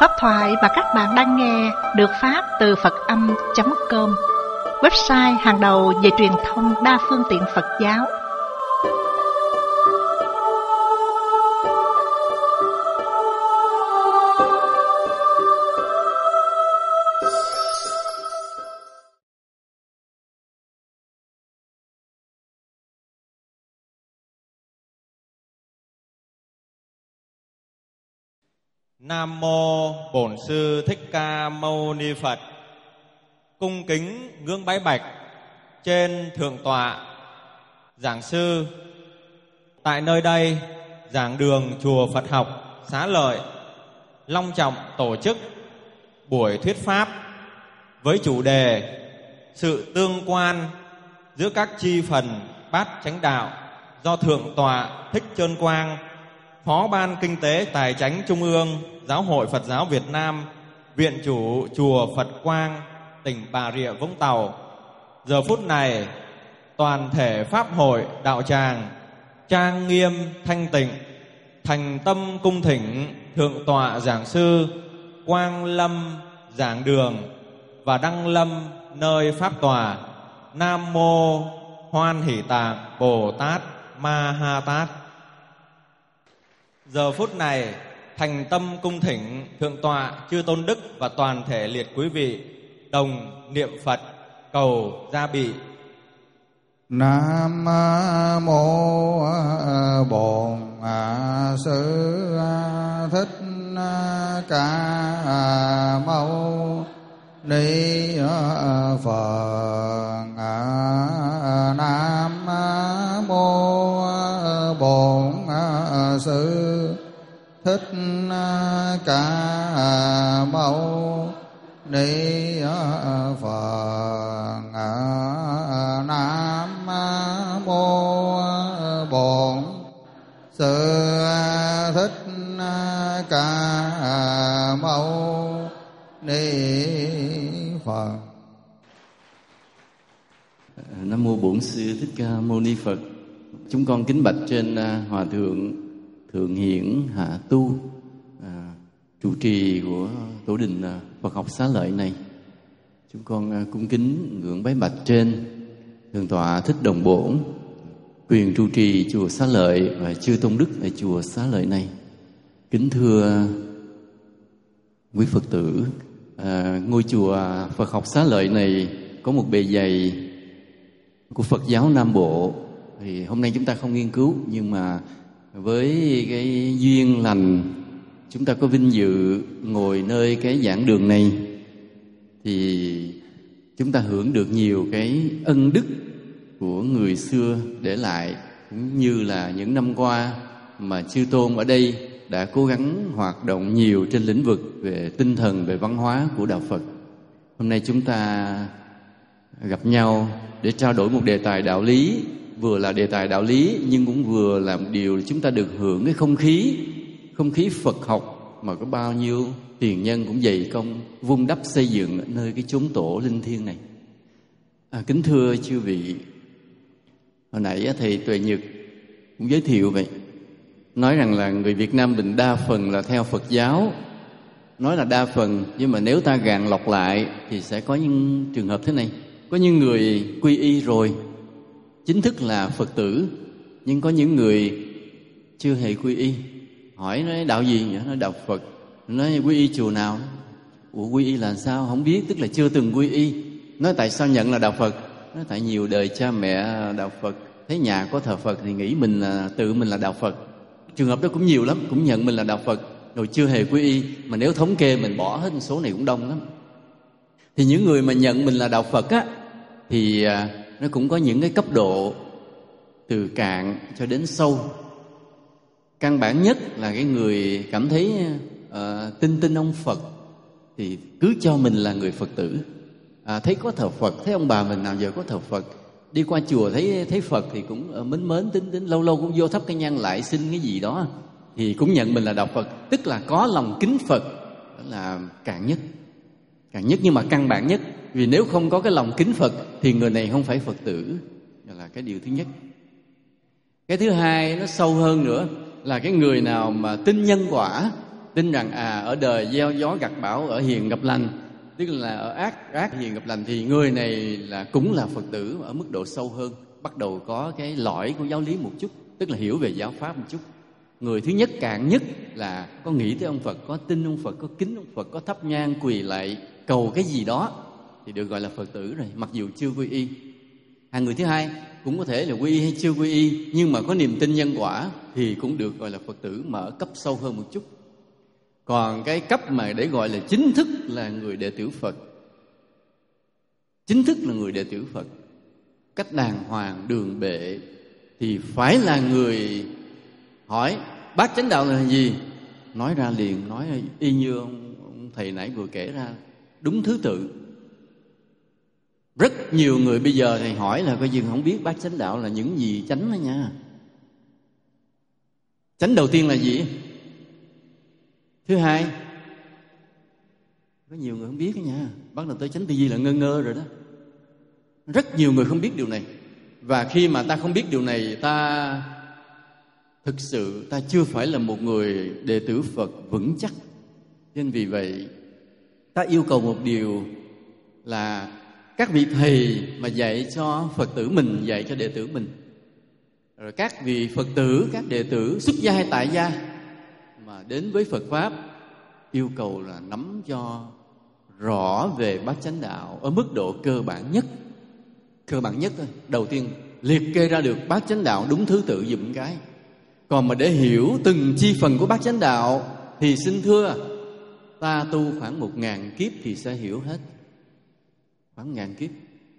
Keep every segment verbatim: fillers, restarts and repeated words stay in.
Pháp thoại mà các bạn đang nghe được phát từ Phật Âm chấm com, website hàng đầu về truyền thông đa phương tiện Phật giáo. Nam mô Bổn Sư Thích Ca Mâu Ni Phật. Cung kính gương bái bạch trên thượng tọa giảng sư. Tại nơi đây, giảng đường chùa Phật học Xá Lợi long trọng tổ chức buổi thuyết pháp với chủ đề sự tương quan giữa các chi phần bát chánh đạo do thượng tọa Thích Chơn Quang, Phó Ban Kinh tế Tài chánh Trung ương Giáo hội Phật giáo Việt Nam, Viện chủ chùa Phật Quang, tỉnh Bà Rịa Vũng Tàu. Giờ phút này, toàn thể pháp hội đạo tràng trang nghiêm thanh tịnh, thành tâm cung thỉnh thượng tọa giảng sư Quang Lâm giảng đường và đăng lâm nơi pháp tòa. Nam mô Hoan Hỷ Tạng Bồ Tát Ma Ha Tát. Giờ phút này, thành tâm cung thỉnh thượng tọa chư tôn đức và toàn thể liệt quý vị đồng niệm Phật cầu gia bị. Nam mô Bổn Sư Thích Ca Mâu Ni Phật. Nam mô Bổn Sư Thích Ca Mâu Ni Phật. Nam mô Bổn Sư Thích Ca Mâu Ni Phật. Nam mô Bổn Sư Thích Ca Mâu Ni Phật. Chúng con kính bạch trên Hòa Thượng Thượng Hiển Hạ Tu, à, trụ trì của tổ đình Phật học Xá Lợi này. Chúng con cung kính ngưỡng bái bạch trên Thượng tọa Thích Đồng Bổn, quyền trụ trì chùa Xá Lợi và chư tôn đức tại chùa Xá Lợi này. Kính thưa quý Phật tử, à, ngôi chùa Phật học Xá Lợi này có một bề dày của Phật giáo Nam Bộ. Thì hôm nay chúng ta không nghiên cứu, nhưng mà với cái duyên lành chúng ta có vinh dự ngồi nơi cái giảng đường này, thì chúng ta hưởng được nhiều cái ân đức của người xưa để lại, cũng như là những năm qua mà chư tôn ở đây đã cố gắng hoạt động nhiều trên lĩnh vực về tinh thần, về văn hóa của đạo Phật. Hôm nay chúng ta gặp nhau để trao đổi một đề tài đạo lý, vừa là đề tài đạo lý nhưng cũng vừa là một điều chúng ta được hưởng cái không khí không khí Phật học mà có bao nhiêu tiền nhân cũng dày công vun đắp xây dựng ở nơi cái chốn tổ linh thiêng này. À, kính thưa chư vị, hồi nãy thầy Tuệ Nhật cũng giới thiệu vậy, nói rằng là người Việt Nam mình đa phần là theo Phật giáo. Nói là đa phần, nhưng mà nếu ta gạn lọc lại thì sẽ có những trường hợp thế này. Có những người quy y rồi, chính thức là Phật tử, nhưng có những người chưa hề quy y. Hỏi nói đạo gì nhỉ? Nói đạo Phật. Nói quy y chùa nào? Ủa quy y là sao? Không biết, tức là chưa từng quy y. Nói tại sao nhận là đạo Phật? Nói tại nhiều đời cha mẹ đạo Phật, thấy nhà có thờ Phật thì nghĩ mình là tự mình là đạo Phật. Trường hợp đó cũng nhiều lắm, cũng nhận mình là đạo Phật rồi chưa hề quy y. Mà nếu thống kê mình bỏ hết số này cũng đông lắm. Thì những người mà nhận mình là đạo Phật á, thì nó cũng có những cái cấp độ từ cạn cho đến sâu. Căn bản nhất là cái người cảm thấy uh, tin tin ông Phật thì cứ cho mình là người Phật tử. À, thấy có thờ Phật, thấy ông bà mình nào giờ có thờ Phật, đi qua chùa thấy thấy Phật thì cũng uh, mến mến tính tính, lâu lâu cũng vô thắp cái nhang lại xin cái gì đó thì cũng nhận mình là đạo Phật, tức là có lòng kính Phật. Đó là cạn nhất, cạn nhất nhưng mà căn bản nhất. Vì nếu không có cái lòng kính Phật thì người này không phải Phật tử. Đó là cái điều thứ nhất. Cái thứ hai nó sâu hơn nữa là cái người nào mà tin nhân quả, tin rằng à ở đời gieo gió gặt bão, ở hiền gặp lành, tức là ở ác ác hiền gặp lành, thì người này là cũng là Phật tử ở mức độ sâu hơn, bắt đầu có cái lõi của giáo lý một chút, tức là hiểu về giáo pháp một chút. Người thứ nhất cạn nhất là có nghĩ tới ông Phật, có tin ông Phật, có kính ông Phật, có thắp nhang quỳ lạy cầu cái gì đó thì được gọi là Phật tử rồi, mặc dù chưa quy y. Hàng người thứ hai cũng có thể là quy y hay chưa quy y, nhưng mà có niềm tin nhân quả thì cũng được gọi là Phật tử, mà ở cấp sâu hơn một chút. Còn cái cấp mà để gọi là chính thức là người đệ tử Phật, chính thức là người đệ tử Phật cách đàng hoàng đường bệ, thì phải là người hỏi bát chánh đạo là gì, nói ra liền, nói y như ông, ông thầy nãy vừa kể ra, đúng thứ tự. Rất nhiều người bây giờ thầy hỏi là coi chừng không biết bát chánh đạo là những gì chánh đó nha. Chánh đầu tiên là gì? Thứ hai, có nhiều người không biết đó nha. Bắt đầu tới chánh tư duy là ngơ ngơ rồi đó. Rất nhiều người không biết điều này. Và khi mà ta không biết điều này, ta thực sự ta chưa phải là một người đệ tử Phật vững chắc. Nên vì vậy ta yêu cầu một điều là các vị thầy mà dạy cho Phật tử mình, dạy cho đệ tử mình, rồi các vị Phật tử, các đệ tử xuất gia hay tại gia mà đến với Phật Pháp, yêu cầu là nắm cho rõ về bát chánh đạo ở mức độ cơ bản nhất. Cơ bản nhất thôi. Đầu tiên liệt kê ra được bát chánh đạo đúng thứ tự giùm cái. Còn mà để hiểu từng chi phần của bát chánh đạo thì xin thưa, ta tu khoảng một ngàn kiếp thì sẽ hiểu hết. Khoảng ngàn kiếp.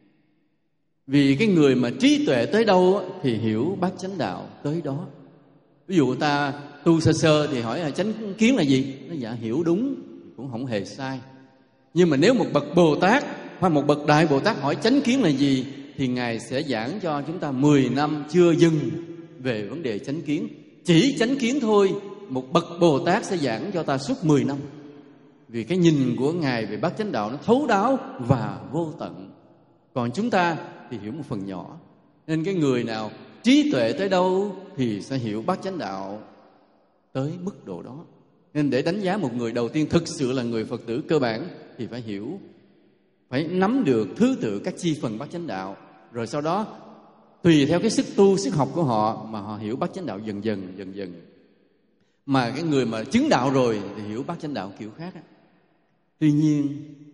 Vì cái người mà trí tuệ tới đâu thì hiểu bát chánh đạo tới đó. Ví dụ ta tu sơ sơ thì hỏi là chánh kiến là gì? Nó dạ hiểu đúng, cũng không hề sai. Nhưng mà nếu một bậc Bồ Tát hoặc một bậc Đại Bồ Tát hỏi chánh kiến là gì, thì Ngài sẽ giảng cho chúng ta mười năm chưa dừng về vấn đề chánh kiến. Chỉ chánh kiến thôi, một bậc Bồ Tát sẽ giảng cho ta suốt mười năm. Vì cái nhìn của Ngài về bát chánh đạo nó thấu đáo và vô tận. Còn chúng ta thì hiểu một phần nhỏ. Nên cái người nào trí tuệ tới đâu thì sẽ hiểu bát chánh đạo tới mức độ đó. Nên để đánh giá một người đầu tiên thực sự là người Phật tử cơ bản thì phải hiểu, phải nắm được thứ tự các chi phần bát chánh đạo. Rồi sau đó tùy theo cái sức tu, sức học của họ mà họ hiểu bát chánh đạo dần dần, dần dần. Mà cái người mà chứng đạo rồi thì hiểu bát chánh đạo kiểu khác. Tuy nhiên,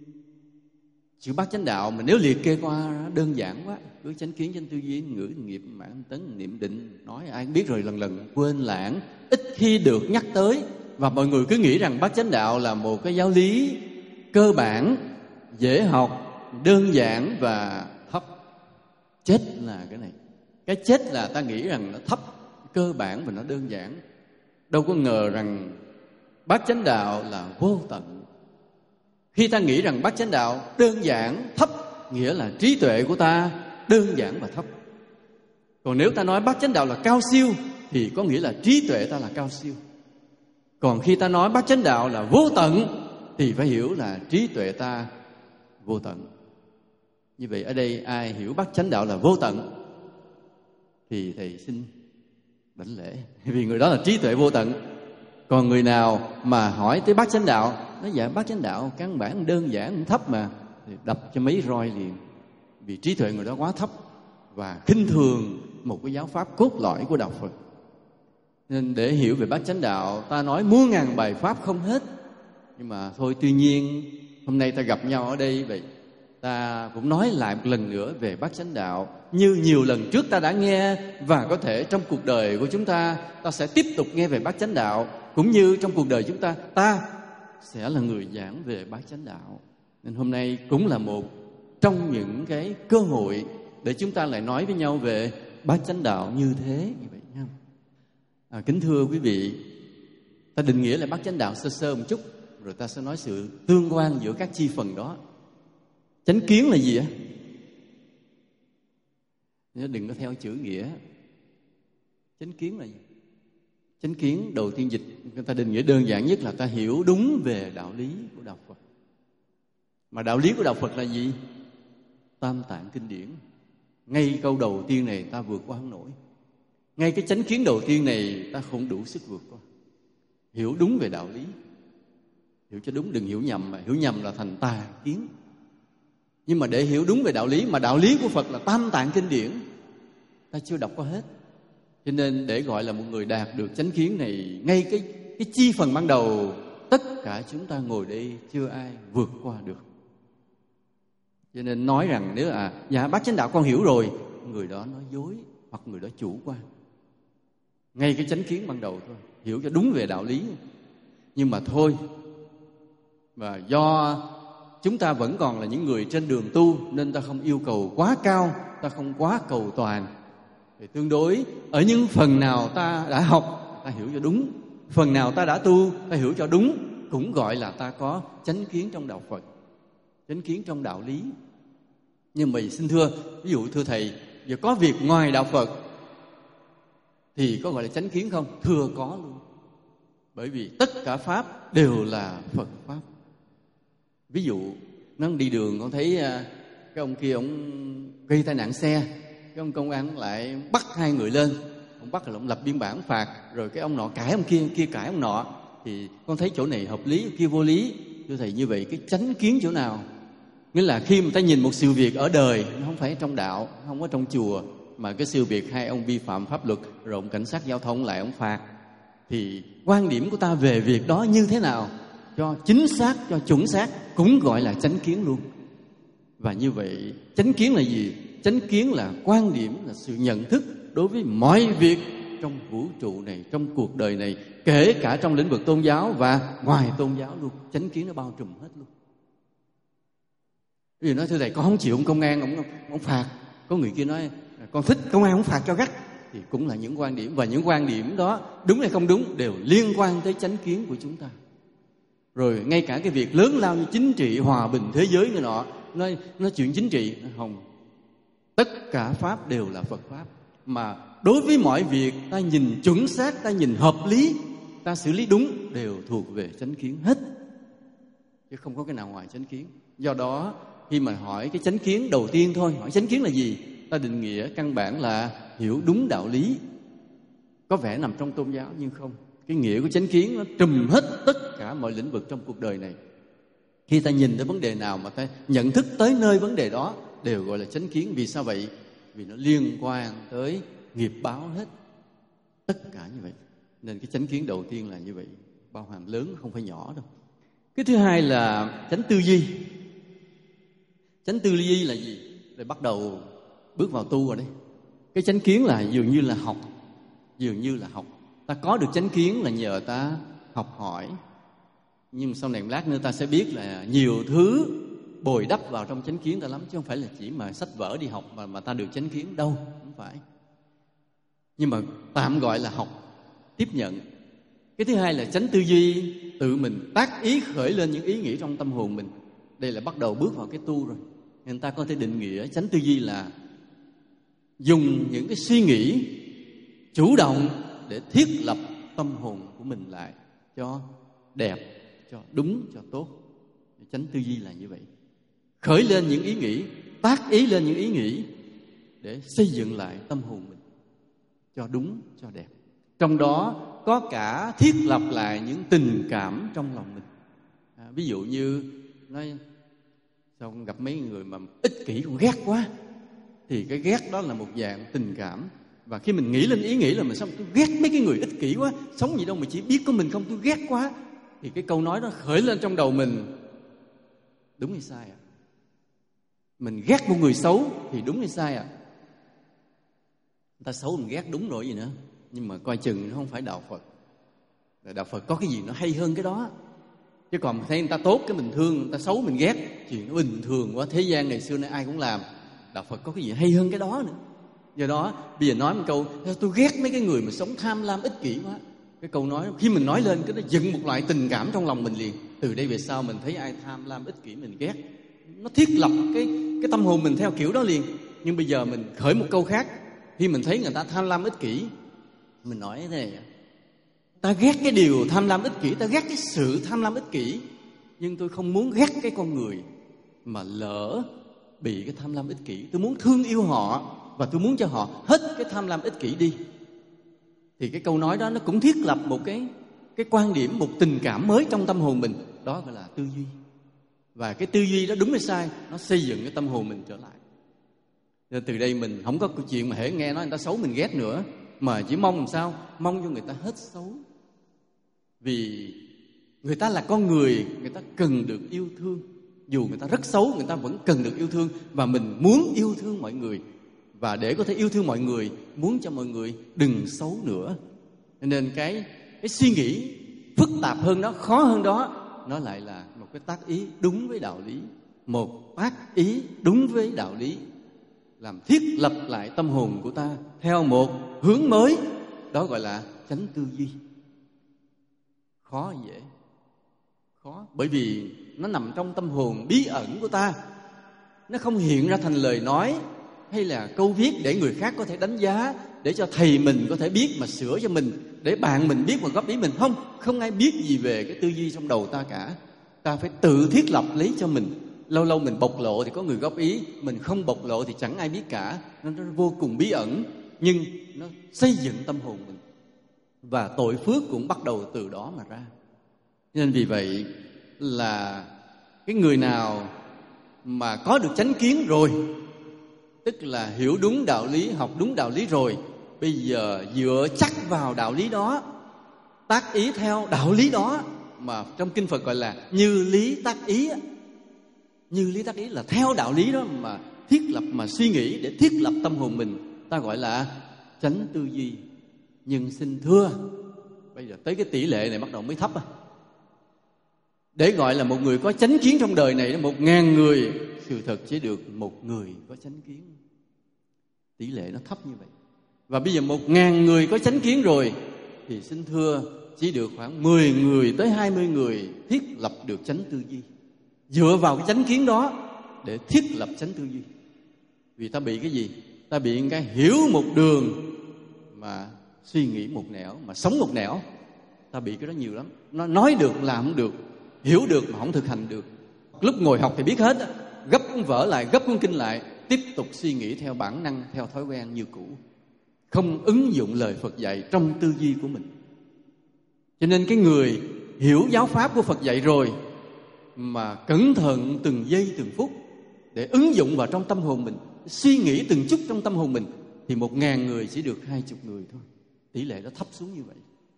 chữ bát chánh đạo mà nếu liệt kê qua đơn giản quá, cứ chánh kiến, chánh tư duy, ngữ, nghiệp, mãn, tấn, niệm, định, nói ai cũng biết rồi, lần lần quên lãng, ít khi được nhắc tới. Và mọi người cứ nghĩ rằng bát chánh đạo là một cái giáo lý cơ bản, dễ học, đơn giản và thấp. Chết là cái này. Cái chết là ta nghĩ rằng nó thấp, cơ bản và nó đơn giản. Đâu có ngờ rằng bát chánh đạo là vô tận. Khi ta nghĩ rằng bát chánh đạo đơn giản, thấp, nghĩa là trí tuệ của ta đơn giản và thấp. Còn nếu ta nói bát chánh đạo là cao siêu thì có nghĩa là trí tuệ ta là cao siêu. Còn khi ta nói bát chánh đạo là vô tận thì phải hiểu là trí tuệ ta vô tận. Như vậy ở đây ai hiểu bát chánh đạo là vô tận thì thầy xin đảnh lễ, vì người đó là trí tuệ vô tận. Còn người nào mà hỏi tới bát chánh đạo, nói dạ bát chánh đạo căn bản đơn giản thấp mà, thì đập cho mấy roi liền. Vì trí tuệ người đó quá thấp và khinh thường một cái giáo pháp cốt lõi của đạo Phật. Nên để hiểu về bát chánh đạo, ta nói muôn ngàn bài pháp không hết. Nhưng mà thôi, tuy nhiên hôm nay ta gặp nhau ở đây, vậy ta cũng nói lại một lần nữa về bát chánh đạo như nhiều lần trước ta đã nghe, và có thể trong cuộc đời của chúng ta ta sẽ tiếp tục nghe về bát chánh đạo, cũng như trong cuộc đời chúng ta ta sẽ là người giảng về bát chánh đạo. Nên hôm nay cũng là một trong những cái cơ hội để chúng ta lại nói với nhau về bát chánh đạo như thế, như vậy nha. À, kính thưa quý vị, ta định nghĩa là bát chánh đạo sơ sơ một chút, rồi ta sẽ nói sự tương quan giữa các chi phần đó. Chánh kiến là gì á? Đừng có theo chữ nghĩa. Chánh kiến là gì? Chánh kiến đầu tiên dịch, người ta định nghĩa đơn giản nhất là ta hiểu đúng về đạo lý của đạo Phật. Mà đạo lý của đạo Phật là gì? Tam tạng kinh điển. Ngay câu đầu tiên này ta vượt qua không nổi. Ngay cái chánh kiến đầu tiên này ta không đủ sức vượt qua. Hiểu đúng về đạo lý. Hiểu cho đúng, đừng hiểu nhầm, mà hiểu nhầm là thành tà kiến. Nhưng mà để hiểu đúng về đạo lý, mà đạo lý của Phật là tam tạng kinh điển, ta chưa đọc qua hết. Cho nên để gọi là một người đạt được chánh kiến này, ngay cái, cái chi phần ban đầu, tất cả chúng ta ngồi đây chưa ai vượt qua được. Cho nên nói rằng nếu à dạ bác chánh đạo con hiểu rồi, người đó nói dối hoặc người đó chủ quan. Ngay cái chánh kiến ban đầu thôi, hiểu cho đúng về đạo lý. Nhưng mà thôi, và do chúng ta vẫn còn là những người trên đường tu, nên ta không yêu cầu quá cao, ta không quá cầu toàn. Thì tương đối ở những phần nào ta đã học, ta hiểu cho đúng. Phần nào ta đã tu, ta hiểu cho đúng, cũng gọi là ta có chánh kiến trong đạo Phật, chánh kiến trong đạo lý. Nhưng mà xin thưa, ví dụ thưa thầy, giờ có việc ngoài đạo Phật thì có gọi là chánh kiến không? Thưa có luôn. Bởi vì tất cả Pháp đều là Phật Pháp. Ví dụ, nó đi đường con thấy cái ông kia, ông gây tai nạn xe, cái ông công an lại bắt hai người lên. Ông bắt là ông lập biên bản phạt, rồi cái ông nọ cãi ông kia, kia cãi ông nọ. Thì con thấy chỗ này hợp lý, kia vô lý. Thưa thầy, như vậy cái chánh kiến chỗ nào? Nghĩa là khi mà ta nhìn một sự việc ở đời, nó không phải trong đạo, không có trong chùa, mà cái sự việc hai ông vi phạm pháp luật, rồi ông cảnh sát giao thông lại ông phạt, thì quan điểm của ta về việc đó như thế nào cho chính xác, cho chuẩn xác, cũng gọi là chánh kiến luôn. Và như vậy chánh kiến là gì? Chánh kiến là quan điểm, là sự nhận thức đối với mọi việc trong vũ trụ này, trong cuộc đời này, kể cả trong lĩnh vực tôn giáo và ngoài tôn giáo luôn. Chánh kiến nó bao trùm hết luôn. Ví dụ nói thưa thầy, con không chịu ông công an, ông, ông phạt. Có người kia nói con thích công an, ông phạt cho gắt. Thì cũng là những quan điểm, và những quan điểm đó đúng hay không đúng đều liên quan tới chánh kiến của chúng ta. Rồi ngay cả cái việc lớn lao như chính trị, hòa bình thế giới người nọ, nói, nói chuyện chính trị, không. Tất cả Pháp đều là Phật Pháp. Mà đối với mọi việc ta nhìn chuẩn xác, ta nhìn hợp lý, ta xử lý đúng, đều thuộc về chánh kiến hết, chứ không có cái nào ngoài chánh kiến. Do đó khi mà hỏi cái chánh kiến đầu tiên thôi, hỏi chánh kiến là gì, ta định nghĩa căn bản là hiểu đúng đạo lý. Có vẻ nằm trong tôn giáo nhưng không. Cái nghĩa của chánh kiến nó trùm hết tất cả mọi lĩnh vực trong cuộc đời này. Khi ta nhìn tới vấn đề nào mà ta nhận thức tới nơi vấn đề đó, đều gọi là chánh kiến. Vì sao vậy? Vì nó liên quan tới nghiệp báo hết, tất cả như vậy. Nên cái chánh kiến đầu tiên là như vậy, bao hàm lớn, không phải nhỏ đâu. Cái thứ hai là chánh tư duy. Chánh tư duy là gì? Để bắt đầu bước vào tu rồi đấy. Cái chánh kiến là dường như là học, dường như là học. Ta có được chánh kiến là nhờ ta học hỏi. Nhưng sau này một lát nữa ta sẽ biết là nhiều thứ bồi đắp vào trong chánh kiến ta lắm, chứ không phải là chỉ mà sách vở đi học mà, mà ta được chánh kiến đâu, không phải. Nhưng mà tạm gọi là học, tiếp nhận. Cái thứ hai là chánh tư duy, tự mình tác ý khởi lên những ý nghĩ trong tâm hồn mình. Đây là bắt đầu bước vào cái tu rồi. Nên ta có thể định nghĩa chánh tư duy là dùng những cái suy nghĩ chủ động để thiết lập tâm hồn của mình lại cho đẹp, cho đúng, cho tốt. Chánh tư duy là như vậy. Khởi lên những ý nghĩ, tác ý lên những ý nghĩ để xây dựng lại tâm hồn mình cho đúng, cho đẹp. Trong đó có cả thiết lập lại những tình cảm trong lòng mình. À, ví dụ như nói sao con gặp mấy người mà ích kỷ, con ghét quá, thì cái ghét đó là một dạng tình cảm. Và khi mình nghĩ lên ý nghĩ là mình sao tôi ghét mấy cái người ích kỷ quá, sống gì đâu mà chỉ biết có mình không, tôi ghét quá, thì cái câu nói đó khởi lên trong đầu mình, đúng hay sai ạ? À? Mình ghét một người xấu thì đúng hay sai ạ? À? Người ta xấu mình ghét đúng rồi gì nữa. Nhưng mà coi chừng nó không phải đạo Phật. Đạo Phật có cái gì nó hay hơn cái đó. Chứ còn thấy người ta tốt cái mình thương, người ta xấu mình ghét, chuyện nó bình thường quá, thế gian ngày xưa nay ai cũng làm. Đạo Phật có cái gì hay hơn cái đó nữa. Do đó bây giờ nói một câu, tôi ghét mấy cái người mà sống tham lam ích kỷ quá. Cái câu nói khi mình nói lên cái nó dựng một loại tình cảm trong lòng mình liền. Từ đây về sau mình thấy ai tham lam ích kỷ mình ghét, nó thiết lập cái cái tâm hồn mình theo kiểu đó liền. Nhưng bây giờ mình khởi một câu khác, khi mình thấy người ta tham lam ích kỷ, mình nói thế này: ta ghét cái điều tham lam ích kỷ, ta ghét cái sự tham lam ích kỷ, nhưng tôi không muốn ghét cái con người mà lỡ bị cái tham lam ích kỷ. Tôi muốn thương yêu họ và tôi muốn cho họ hết cái tham lam ích kỷ đi. Thì cái câu nói đó nó cũng thiết lập một cái cái quan điểm, một tình cảm mới trong tâm hồn mình. đó gọi là tư duy. Và cái tư duy đó đúng hay sai, nó xây dựng cái tâm hồn mình trở lại. Nên từ đây mình không có câu chuyện mà hễ nghe nói người ta xấu mình ghét nữa, mà chỉ mong làm sao? Mong cho người ta hết xấu. Vì người ta là con người, người ta cần được yêu thương. Dù người ta rất xấu, người ta vẫn cần được yêu thương. Và mình muốn yêu thương mọi người. Và để có thể yêu thương mọi người, muốn cho mọi người đừng xấu nữa. Nên cái, cái suy nghĩ phức tạp hơn đó, khó hơn đó, nó lại là một cái tác ý đúng với đạo lý. Một tác ý đúng với đạo lý, làm thiết lập lại tâm hồn của ta theo một hướng mới. Đó gọi là chánh tư duy. Khó dễ? Khó, bởi vì nó nằm trong tâm hồn bí ẩn của ta. Nó không hiện ra thành lời nói hay là câu viết để người khác có thể đánh giá, để cho thầy mình có thể biết mà sửa cho mình, để bạn mình biết mà góp ý mình. Không, không ai biết gì về cái tư duy trong đầu ta cả. Ta phải tự thiết lập lấy cho mình. Lâu lâu mình bộc lộ thì có người góp ý, mình không bộc lộ thì chẳng ai biết cả. Nó, nó vô cùng bí ẩn, nhưng nó xây dựng tâm hồn mình. Và tội phước cũng bắt đầu từ đó mà ra. Nên vì vậy là cái người nào mà có được chánh kiến rồi, tức là hiểu đúng đạo lý, học đúng đạo lý rồi, bây giờ dựa chắc vào đạo lý đó, tác ý theo đạo lý đó, mà trong kinh Phật gọi là như lý tác ý. Như lý tác ý là theo đạo lý đó mà thiết lập, mà suy nghĩ để thiết lập tâm hồn mình, ta gọi là chánh tư duy. Nhưng xin thưa, bây giờ tới cái tỷ lệ này bắt đầu mới thấp à. Để gọi là một người có chánh kiến trong đời này, một ngàn người, sự thật chỉ được một người có chánh kiến. Tỷ lệ nó thấp như vậy. Và bây giờ một ngàn người có chánh kiến rồi, thì xin thưa chỉ được khoảng mười người tới hai mươi người thiết lập được chánh tư duy. Dựa vào cái chánh kiến đó để thiết lập chánh tư duy. Vì ta bị cái gì? Ta bị cái hiểu một đường mà suy nghĩ một nẻo, mà sống một nẻo. Ta bị cái đó nhiều lắm. Nó nói được làm không được, hiểu được mà không thực hành được. Lúc ngồi học thì biết hết, gấp cuốn vở lại, gấp cuốn kinh lại, tiếp tục suy nghĩ theo bản năng, theo thói quen như cũ, không ứng dụng lời Phật dạy trong tư duy của mình. Cho nên cái người hiểu giáo pháp của Phật dạy rồi mà cẩn thận từng giây từng phút để ứng dụng vào trong tâm hồn mình, suy nghĩ từng chút trong tâm hồn mình, thì một ngàn người chỉ được hai chục người thôi. Tỷ lệ nó thấp xuống như vậy.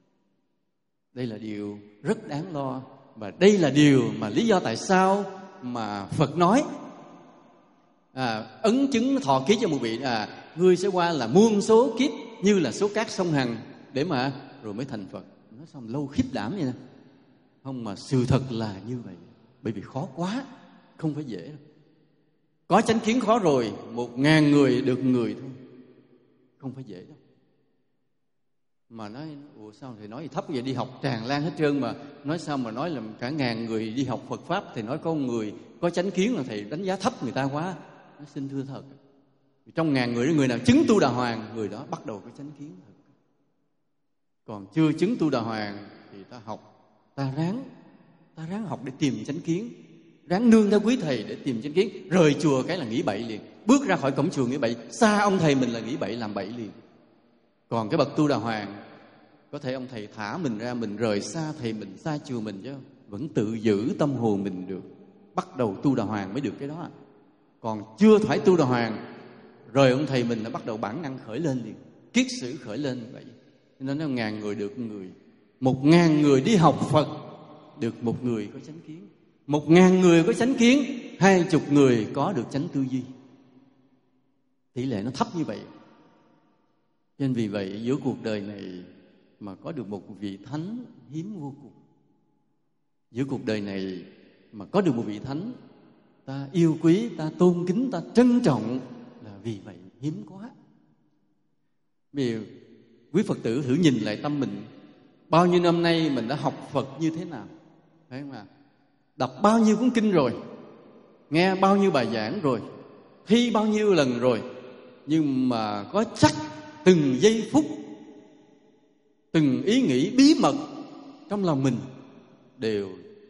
Đây là điều rất đáng lo. Và đây là điều mà lý do tại sao mà Phật nói à, ấn chứng thọ ký cho một vị à, ngươi sẽ qua là muôn số kiếp như là số cát sông Hằng, để mà rồi mới thành Phật. Nói xong lâu khiếp đảm vậy nè. Không, mà sự thật là như vậy. Bởi vì khó quá, không phải dễ đâu. Có chánh kiến khó rồi, một ngàn người được người thôi, không phải dễ đâu. Mà nói ủa sao thầy nói thấp vậy, đi học tràn lan hết trơn, mà nói sao mà nói là cả ngàn người đi học Phật pháp, thì nói có người có chánh kiến là thầy đánh giá thấp người ta quá. Nói xin thưa thật, trong ngàn người đó, người nào chứng tu đà hoàng, người đó bắt đầu có chánh kiến thật. Còn chưa chứng tu đà hoàng thì ta học, ta ráng ta ráng học để tìm chánh kiến, ráng nương theo quý thầy để tìm chánh kiến. Rời chùa cái là nghĩ bậy liền, bước ra khỏi cổng chùa nghĩ bậy, xa ông thầy mình là nghĩ bậy làm bậy liền. Còn cái bậc tu đà hoàng, có thể ông thầy thả mình ra, mình rời xa thầy mình, xa chùa mình, chứ vẫn tự giữ tâm hồn mình được. Bắt đầu tu đà hoàng mới được cái đó. Còn chưa phải tu đà hoàng, rời ông thầy mình là bắt đầu bản năng khởi lên liền, kiết sử khởi lên vậy. Nên nó ngàn người được người, một ngàn người đi học Phật được một người có chánh kiến, một ngàn người có chánh kiến, hai chục người có được chánh tư duy. Tỷ lệ nó thấp như vậy. Nên vì vậy giữa cuộc đời này mà có được một vị thánh hiếm vô cùng. Giữa cuộc đời này mà có được một vị thánh ta yêu quý, ta tôn kính, ta trân trọng, là vì vậy hiếm quá. Vì quý Phật tử thử nhìn lại tâm mình, bao nhiêu năm nay mình đã học Phật như thế nào, phải không ạ? Đọc bao nhiêu cuốn kinh rồi, nghe bao nhiêu bài giảng rồi, thi bao nhiêu lần rồi, nhưng mà có chắc từng giây phút, từng ý nghĩ bí mật trong lòng mình đều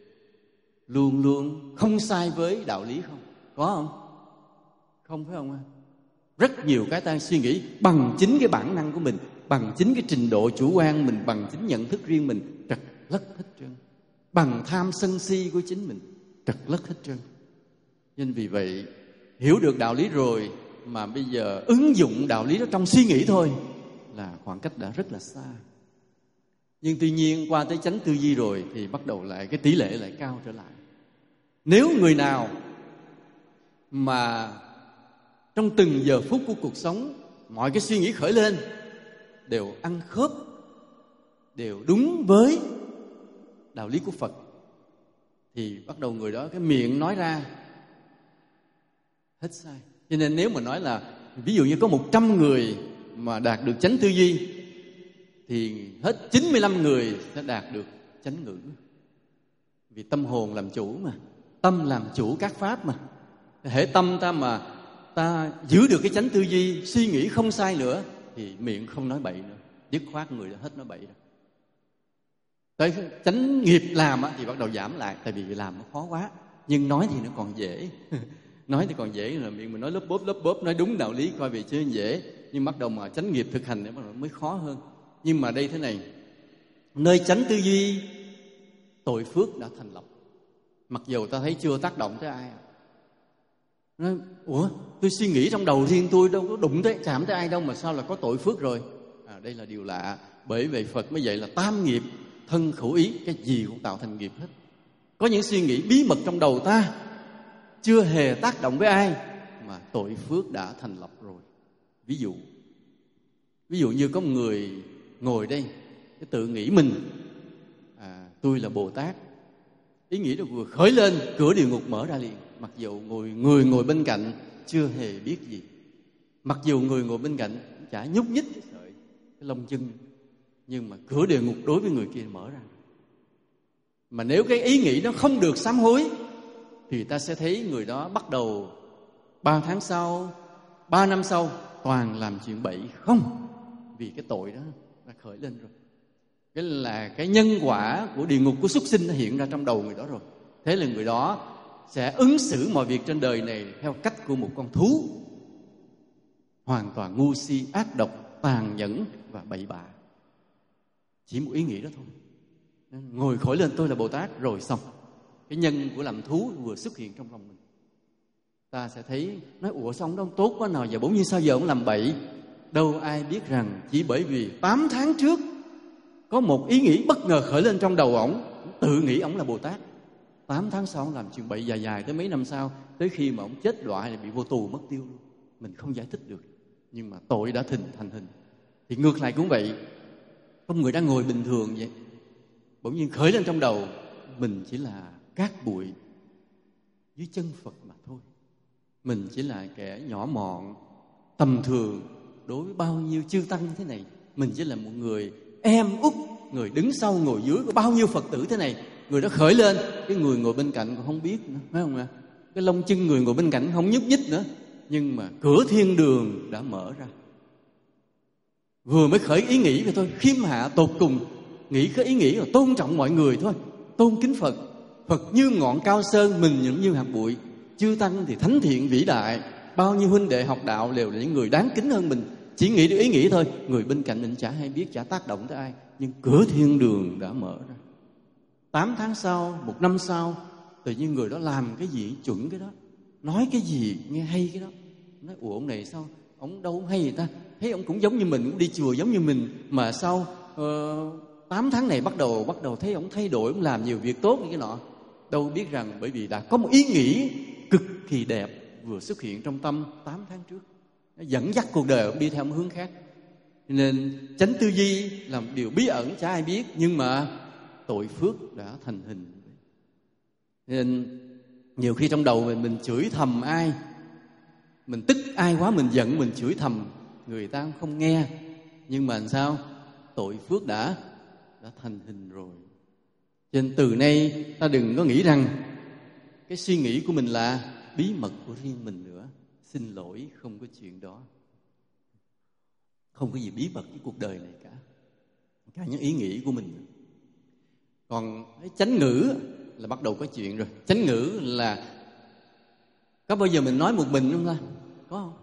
luôn luôn không sai với đạo lý không? Có không? Không, phải không? Rất nhiều cái ta suy nghĩ bằng chính cái bản năng của mình, bằng chính cái trình độ chủ quan mình, bằng chính nhận thức riêng mình, trật lất hết trơn. bằng tham sân si của chính mình, trật lất hết trơn. Nên vì vậy, hiểu được đạo lý rồi mà bây giờ ứng dụng đạo lý đó trong suy nghĩ thôi là khoảng cách đã rất là xa. Nhưng tuy nhiên qua tới chánh tư duy rồi thì bắt đầu lại cái tỷ lệ lại cao trở lại. Nếu người nào mà trong từng giờ phút của cuộc sống mọi cái suy nghĩ khởi lên đều ăn khớp, đều đúng với đạo lý của Phật, thì bắt đầu người đó cái miệng nói ra hết sai. Cho nên nếu mà nói là ví dụ như có một trăm người mà đạt được chánh tư duy thì hết chín mươi lăm người sẽ đạt được chánh ngữ. Vì tâm hồn làm chủ mà, tâm làm chủ các pháp mà. Hễ tâm ta mà ta giữ được cái chánh tư duy, suy nghĩ không sai nữa thì miệng không nói bậy nữa, dứt khoát người đã hết nói bậy rồi. Tới chánh nghiệp làm thì bắt đầu giảm lại, tại vì làm nó khó quá. Nhưng nói thì nó còn dễ. Nói thì còn dễ, là miệng mình nói lớp bốp lớp bốp, nói đúng đạo lý coi về chứ dễ. Nhưng bắt đầu mà chánh nghiệp thực hành thì mới khó hơn. Nhưng mà đây thế này, nơi chánh tư duy tội phước đã thành lập, mặc dù ta thấy chưa tác động tới ai. Nói, ủa tôi suy nghĩ trong đầu riêng tôi đâu có đụng tới chạm tới ai đâu mà sao là có tội phước rồi. À, đây là điều lạ. Bởi vậy Phật mới dạy là tam nghiệp thân khẩu ý, cái gì cũng tạo thành nghiệp hết. Có những suy nghĩ bí mật trong đầu ta chưa hề tác động với ai mà tội phước đã thành lập rồi. Ví dụ Ví dụ như có một người ngồi đây, cái tự nghĩ mình à, tôi là Bồ Tát. Ý nghĩ đó vừa khởi lên, cửa địa ngục mở ra liền. Mặc dù ngồi, người ngồi bên cạnh chưa hề biết gì. Mặc dù người ngồi bên cạnh chả nhúc nhích cái sợi, cái lông chân, nhưng mà cửa địa ngục đối với người kia mở ra. Mà nếu cái ý nghĩ nó không được sám hối thì ta sẽ thấy người đó bắt đầu ba tháng sau, ba năm sau toàn làm chuyện bậy không. Vì cái tội đó đã khởi lên rồi. Cái là cái nhân quả của địa ngục của súc sinh nó hiện ra trong đầu người đó rồi. Thế là người đó sẽ ứng xử mọi việc trên đời này theo cách của một con thú, hoàn toàn ngu si, ác độc, tàn nhẫn và bậy bạ. Chỉ một ý nghĩ đó thôi. Ngồi khởi lên tôi là Bồ Tát rồi xong. Cái nhân của làm thú vừa xuất hiện trong lòng mình. Ta sẽ thấy nói ủa sao ông đó tốt quá nào, giờ bỗng nhiên sao giờ ông làm bậy. Đâu ai biết rằng chỉ bởi vì tám tháng trước có một ý nghĩ bất ngờ khởi lên trong đầu ổng, tự nghĩ ổng là Bồ Tát. Tám tháng sau ông làm chuyện bậy dài dài tới mấy năm sau, tới khi mà ổng chết loại là bị vô tù mất tiêu luôn. Mình không giải thích được, nhưng mà tội đã thình thành hình. Thì ngược lại cũng vậy, có người đang ngồi bình thường vậy, bỗng nhiên khởi lên trong đầu mình chỉ là cát bụi dưới chân Phật mà thôi. Mình chỉ là kẻ nhỏ mọn, tầm thường đối với bao nhiêu chư tăng thế này. Mình chỉ là một người em út, người đứng sau ngồi dưới của bao nhiêu Phật tử thế này. Người đó khởi lên, cái người ngồi bên cạnh còn không biết nữa, phải không ạ? Cái lông chân người ngồi bên cạnh không nhúc nhích nữa. Nhưng mà cửa thiên đường đã mở ra. Vừa mới khởi ý nghĩ vậy thôi, khiêm hạ tột cùng, nghĩ cái ý nghĩ là tôn trọng mọi người thôi, tôn kính Phật. Phật như ngọn cao sơn, mình những như hạt bụi. Chư tăng thì thánh thiện vĩ đại, bao nhiêu huynh đệ học đạo đều là những người đáng kính hơn mình. Chỉ nghĩ được ý nghĩ thôi, người bên cạnh mình chả hay biết, chả tác động tới ai. Nhưng cửa thiên đường đã mở ra. Tám tháng sau, một năm sau, tự nhiên người đó làm cái gì chuẩn cái đó, nói cái gì nghe hay cái đó. Nói ủa ông này sao, ông đâu hay vậy ta? Thấy ông cũng giống như mình, cũng đi chùa giống như mình, mà sau uh, tám tháng này bắt đầu bắt đầu thấy ông thay đổi, ông làm nhiều việc tốt như cái nọ. Đâu biết rằng bởi vì đã có một ý nghĩ cực kỳ đẹp vừa xuất hiện trong tâm tám tháng trước, nó dẫn dắt cuộc đời ông đi theo một hướng khác. Nên chánh tư duy là một điều bí ẩn, chả ai biết, nhưng mà tội phước đã thành hình. Nên nhiều khi trong đầu mình, mình chửi thầm ai, mình tức ai quá, mình giận, mình chửi thầm, người ta không nghe. Nhưng mà làm sao? Tội phước đã đã thành hình rồi. Cho nên từ nay ta đừng có nghĩ rằng cái suy nghĩ của mình là bí mật của riêng mình nữa. Xin lỗi, không có chuyện đó. Không có gì bí mật với cuộc đời này cả, cả những ý nghĩ của mình. Còn cái chánh ngữ là bắt đầu có chuyện rồi. Chánh ngữ là có bao giờ mình nói một mình không ta? Có không?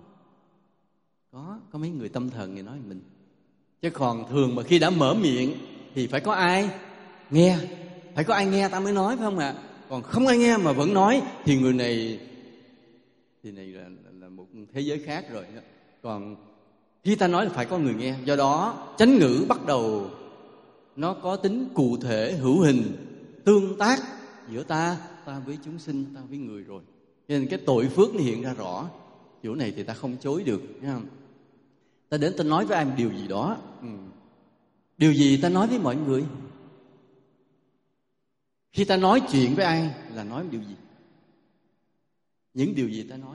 Có, có mấy người tâm thần thì nói một mình. Chứ còn thường mà khi đã mở miệng thì phải có ai nghe. phải có ai nghe ta mới nói, phải không ạ? Còn không ai nghe mà vẫn nói thì người này thì này là, là một thế giới khác rồi. Còn khi ta nói là phải có người nghe. Do đó chánh ngữ bắt đầu nó có tính cụ thể, hữu hình, tương tác giữa ta, ta với chúng sinh, ta với người rồi. Nên cái tội phước nó hiện ra rõ. Chỗ này thì ta không chối được, thấy không? Ta đến ta nói với ai một điều gì đó. Ừ. Điều gì ta nói với mọi người? Khi ta nói chuyện với ai là nói điều gì? Những điều gì ta nói?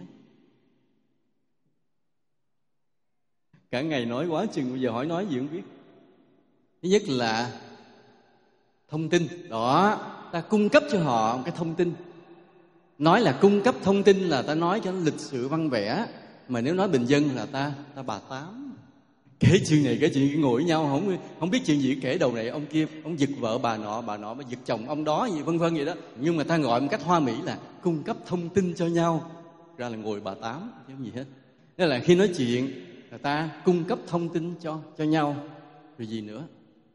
Cả ngày nói quá chừng, bây giờ hỏi nói gì không biết. Thứ nhất là thông tin. Đó, ta cung cấp cho họ một cái thông tin. Nói là cung cấp thông tin là ta nói cho nó lịch sự văn vẻ. Mà nếu nói bình dân là ta ta bà tám. Kể chuyện này kể chuyện kia, ngồi với nhau không không biết chuyện gì, kể đầu này ông kia, ông giật vợ bà nọ, bà nọ mà giật chồng ông đó, gì vân vân vậy đó. Nhưng mà ta gọi một cách hoa mỹ là cung cấp thông tin cho nhau, ra là ngồi bà tám chứ không gì hết. Nên là khi nói chuyện là ta cung cấp thông tin cho cho nhau. Rồi gì nữa?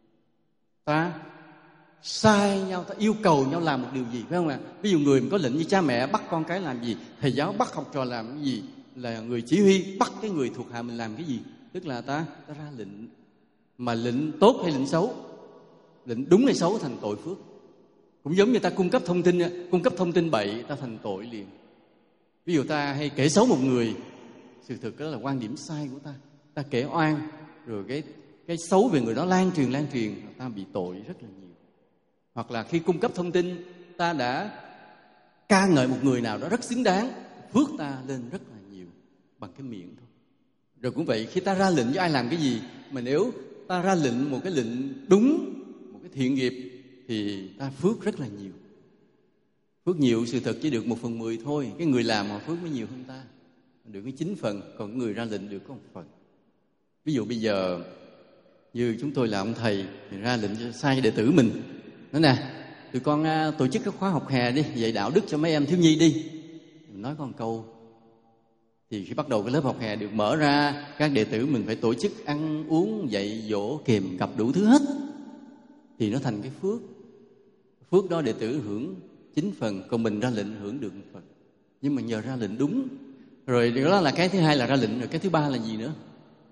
Ta sai nhau, ta yêu cầu nhau làm một điều gì, phải không ạ? Ví dụ người có lệnh như cha mẹ bắt con cái làm gì, thầy giáo bắt học trò làm cái gì, là người chỉ huy bắt cái người thuộc hạ mình làm cái gì. Tức là ta, ta ra lệnh. Mà lệnh tốt hay lệnh xấu, lệnh đúng hay xấu thành tội phước. Cũng giống như ta cung cấp thông tin, cung cấp thông tin bậy ta thành tội liền. Ví dụ ta hay kể xấu một người, sự thực đó là quan điểm sai của ta. Ta kể oan, rồi cái cái xấu về người đó lan truyền lan truyền, ta bị tội rất là nhiều. Hoặc là khi cung cấp thông tin, ta đã ca ngợi một người nào đó rất xứng đáng, phước ta lên rất là nhiều bằng cái miệng thôi. Rồi cũng vậy, khi ta ra lệnh cho ai làm cái gì, mà nếu ta ra lệnh một cái lệnh đúng, một cái thiện nghiệp, thì ta phước rất là nhiều. Phước nhiều sự thật chỉ được một phần mười thôi. Cái người làm mà phước mới nhiều hơn ta, được cái chín phần, còn người ra lệnh được có một phần. Ví dụ bây giờ như chúng tôi là ông thầy thì ra lệnh cho sai đệ tử mình, nói nè, tụi con uh, tổ chức các khóa học hè đi, dạy đạo đức cho mấy em thiếu nhi đi. Mình nói con câu, thì khi bắt đầu cái lớp học hè được mở ra, các đệ tử mình phải tổ chức ăn uống, dạy dỗ, kèm cặp đủ thứ hết, thì nó thành cái phước. Phước đó đệ tử hưởng chín phần, còn mình ra lệnh hưởng được một phần. Nhưng mà nhờ ra lệnh đúng. Rồi đó là cái thứ hai là ra lệnh. Rồi cái thứ ba là gì nữa?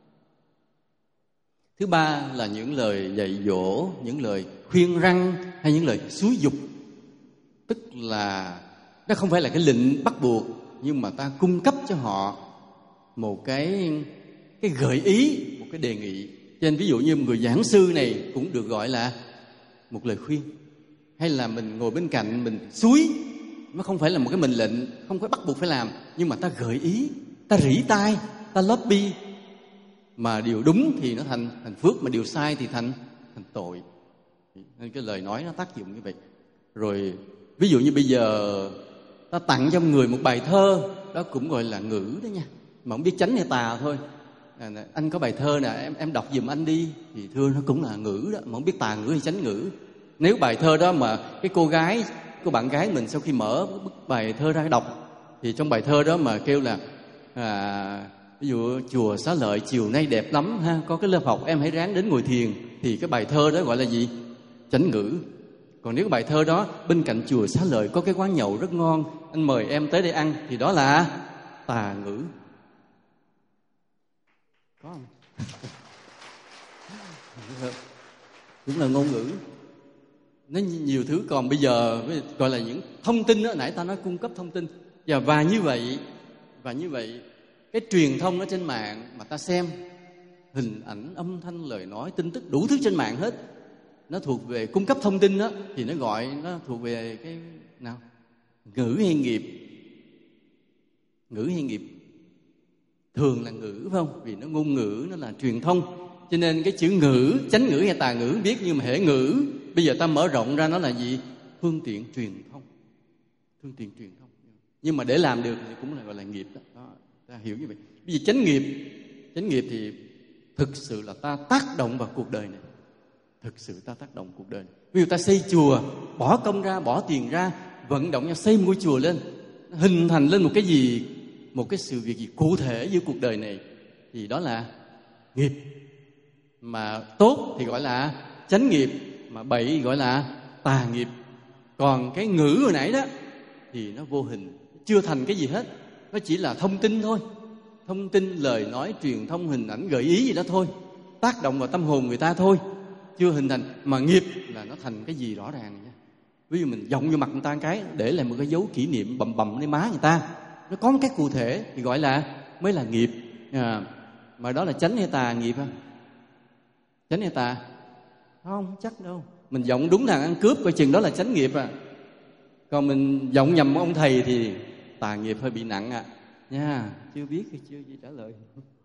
Thứ ba là những lời dạy dỗ, những lời khuyên răn hay những lời xúi dục. Tức là nó không phải là cái lệnh bắt buộc, nhưng mà ta cung cấp cho họ một cái cái gợi ý, một cái đề nghị. Cho nên ví dụ như một người giảng sư này cũng được gọi là một lời khuyên. Hay là mình ngồi bên cạnh mình xúi, nó không phải là một cái mệnh lệnh, không phải bắt buộc phải làm, nhưng mà ta gợi ý, ta rỉ tai, ta lobby. Mà điều đúng thì nó thành thành phước, mà điều sai thì thành thành tội. Nên cái lời nói nó tác dụng như vậy. Rồi ví dụ như bây giờ ta tặng cho người một bài thơ, đó cũng gọi là ngữ đó nha, mà không biết chánh hay tà thôi. À, anh có bài thơ nè, em em đọc giùm anh đi, thì thưa nó cũng là ngữ đó, mà không biết tà ngữ hay chánh ngữ. Nếu bài thơ đó mà cái cô gái, cô bạn gái mình sau khi mở bức bài thơ ra đọc, thì trong bài thơ đó mà kêu là à, ví dụ chùa Xá Lợi chiều nay đẹp lắm ha, có cái lớp học em hãy ráng đến ngồi thiền, thì cái bài thơ đó gọi là gì? Chánh ngữ. Còn nếu cái bài thơ đó bên cạnh chùa Xá Lợi có cái quán nhậu rất ngon, anh mời em tới đây ăn, thì đó là tà ngữ. Có không? Cũng là ngôn ngữ. Nó nhiều thứ. Còn bây giờ gọi là những thông tin đó, nãy ta nói cung cấp thông tin. Và, và như vậy Và như vậy cái truyền thông ở trên mạng mà ta xem, hình ảnh, âm thanh, lời nói, tin tức, đủ thứ trên mạng hết, nó thuộc về cung cấp thông tin đó, thì nó gọi, nó thuộc về cái nào? Ngữ hay nghiệp? Ngữ hay nghiệp? Thường là ngữ, phải không? Vì nó ngôn ngữ, nó là truyền thông. Cho nên cái chữ ngữ, chánh ngữ hay tà ngữ không biết, nhưng mà hệ ngữ, bây giờ ta mở rộng ra nó là gì? Phương tiện truyền thông. Phương tiện truyền thông. Nhưng mà để làm được thì cũng là gọi là nghiệp đó. Đó, ta hiểu như vậy. Bây giờ chánh nghiệp, chánh nghiệp thì thực sự là ta tác động vào cuộc đời này. Thực sự ta tác động cuộc đời này. Ví dụ ta xây chùa, bỏ công ra, bỏ tiền ra, vận động nhau xây một ngôi chùa lên, hình thành lên một cái gì, một cái sự việc gì cụ thể giữa cuộc đời này, thì đó là nghiệp. Mà tốt thì gọi là chánh nghiệp, mà bậy gọi là tà nghiệp. Còn cái ngữ hồi nãy đó thì nó vô hình, chưa thành cái gì hết. Nó chỉ là thông tin thôi. Thông tin, lời nói, truyền thông, hình ảnh, gợi ý gì đó thôi, tác động vào tâm hồn người ta thôi, chưa hình thành. Mà nghiệp là nó thành cái gì rõ ràng nha. Ví dụ mình giọng vô mặt người ta một cái, để lại một cái dấu kỷ niệm bầm bầm lên má người ta, nó có một cái cụ thể thì gọi là mới là nghiệp. À, mà đó là chánh hay tà nghiệp không? Chánh hay tà? Không chắc đâu. Mình giọng đúng thằng ăn cướp coi chừng đó là chánh nghiệp à. Còn mình giọng nhầm ông thầy thì tà nghiệp hơi bị nặng à. Nha, chưa biết thì chưa gì trả lời.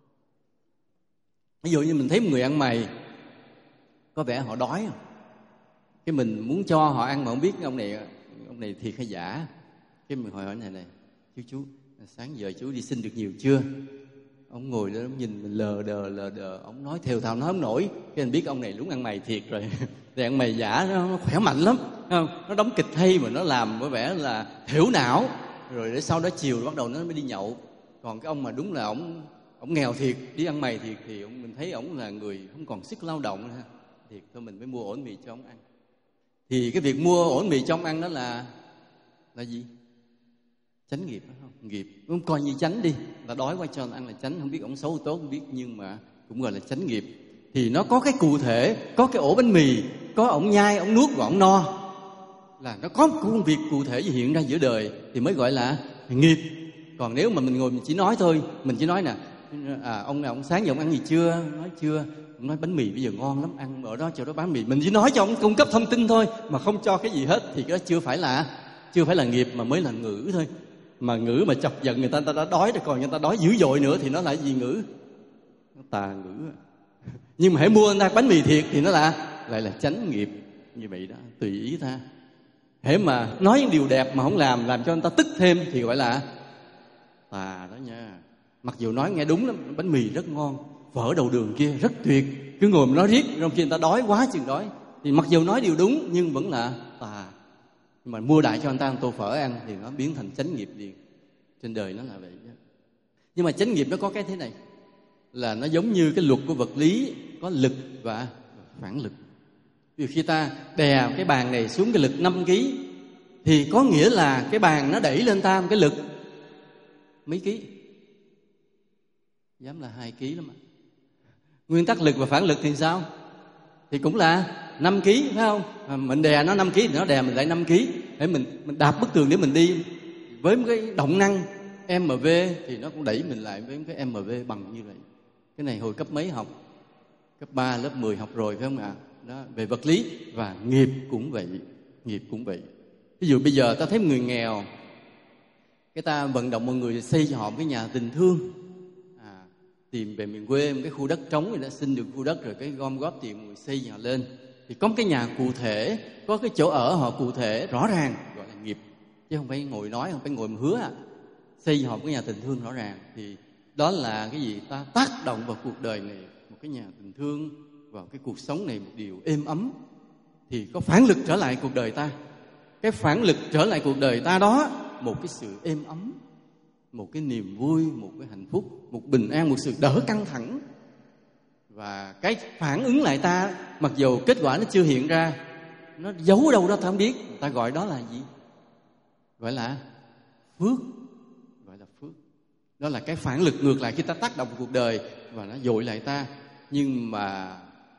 Ví dụ như mình thấy một người ăn mày, có vẻ họ đói không? Cái mình muốn cho họ ăn mà không biết ông này ông này thiệt hay giả. Cái mình hỏi hỏi này này, chú chú sáng giờ chú đi xin được nhiều chưa? Ông ngồi đó ông nhìn mình lờ đờ lờ đờ, ông nói thều thào nói không nổi. Cái mình biết ông này đúng ăn mày thiệt rồi. Thì ăn mày giả nó, nó khỏe mạnh lắm, không? Nó đóng kịch hay mà nó làm có vẻ là thiểu não. Rồi để sau đó chiều bắt đầu nó mới đi nhậu. Còn cái ông mà đúng là ông ông nghèo thiệt, đi ăn mày thiệt, thì ông, mình thấy ông là người không còn sức lao động ha. Thiệt thôi mình mới mua ổ mì cho ông ăn. Thì cái việc mua ổ mì cho ông ăn đó là là gì? Chánh nghiệp đó không? Nghiệp. Ông coi như chánh đi, là đói quá cho ông ăn là chánh, không biết ông xấu tốt không biết, nhưng mà cũng gọi là chánh nghiệp. Thì nó có cái cụ thể, có cái ổ bánh mì, có ông nhai, ông nuốt và ông no, là nó có một công việc cụ thể gì hiện ra giữa đời thì mới gọi là nghiệp. Còn nếu mà mình ngồi mình chỉ nói thôi, mình chỉ nói nè, à, ông ông sáng giờ ông ăn gì chưa? Nói chưa. Ông nói bánh mì bây giờ ngon lắm, ăn ở đó chỗ đó bán mì. Mình chỉ nói cho ông cung cấp thông tin thôi mà không cho cái gì hết thì cái đó chưa phải là chưa phải là nghiệp mà mới là ngữ thôi. Mà ngữ mà chọc giận người ta, người ta đã đói rồi, còn người ta đói dữ dội nữa thì nó là gì ngữ? Nó tà ngữ. Nhưng mà hãy mua người ta bánh mì thiệt thì nó là lại là chánh nghiệp. Như vậy đó, tùy ý ta. Hễ mà nói những điều đẹp mà không làm, làm cho người ta tức thêm thì gọi là tà đó nha. Mặc dù nói nghe đúng lắm, bánh mì rất ngon, phở đầu đường kia rất tuyệt, cứ ngồi mà nói riết, trong khi người ta đói quá chừng đói, thì mặc dù nói điều đúng nhưng vẫn là tà. Nhưng mà mua đại cho anh ta một tô phở ăn thì nó biến thành chánh nghiệp liền. Trên đời nó là vậy đó. Nhưng mà chánh nghiệp nó có cái thế này, là nó giống như cái luật của vật lý, có lực và phản lực. Vì khi ta đè cái bàn này xuống cái lực năm ký thì có nghĩa là cái bàn nó đẩy lên ta một cái lực mấy ký? Dám là hai ký lắm. Nguyên tắc lực và phản lực thì sao? Thì cũng là năm ký, phải không? À, mình đè nó năm ký thì nó đè mình lại năm ký. Để mình mình đạp bức tường để mình đi với một cái động năng em vê thì nó cũng đẩy mình lại với cái em vê bằng như vậy. Cái này hồi cấp mấy học? Cấp ba, lớp mười học rồi phải không ạ? À? Đó, về vật lý. Và nghiệp cũng vậy. Nghiệp cũng vậy. Ví dụ bây giờ ta thấy người nghèo, cái ta vận động mọi người xây cho họ một cái nhà tình thương, à, tìm về miền quê một cái khu đất trống rồi đã xin được khu đất rồi cái gom góp tiền mọi người xây nhà lên, thì có một cái nhà cụ thể, có cái chỗ ở họ cụ thể rõ ràng, gọi là nghiệp. Chứ không phải ngồi nói, không phải ngồi mà hứa à. Xây cho họ một cái nhà tình thương rõ ràng thì đó là cái gì? Ta tác động vào cuộc đời này một cái nhà tình thương, vào cái cuộc sống này một điều êm ấm, thì có phản lực trở lại cuộc đời ta. Cái phản lực trở lại cuộc đời ta đó, một cái sự êm ấm, một cái niềm vui, một cái hạnh phúc, một bình an, một sự đỡ căng thẳng. Và cái phản ứng lại ta, mặc dù kết quả nó chưa hiện ra, nó giấu đâu đó ta không biết, người ta gọi đó là gì? Gọi là phước. Gọi là phước. Đó là cái phản lực ngược lại khi ta tác động vào cuộc đời và nó dội lại ta. Nhưng mà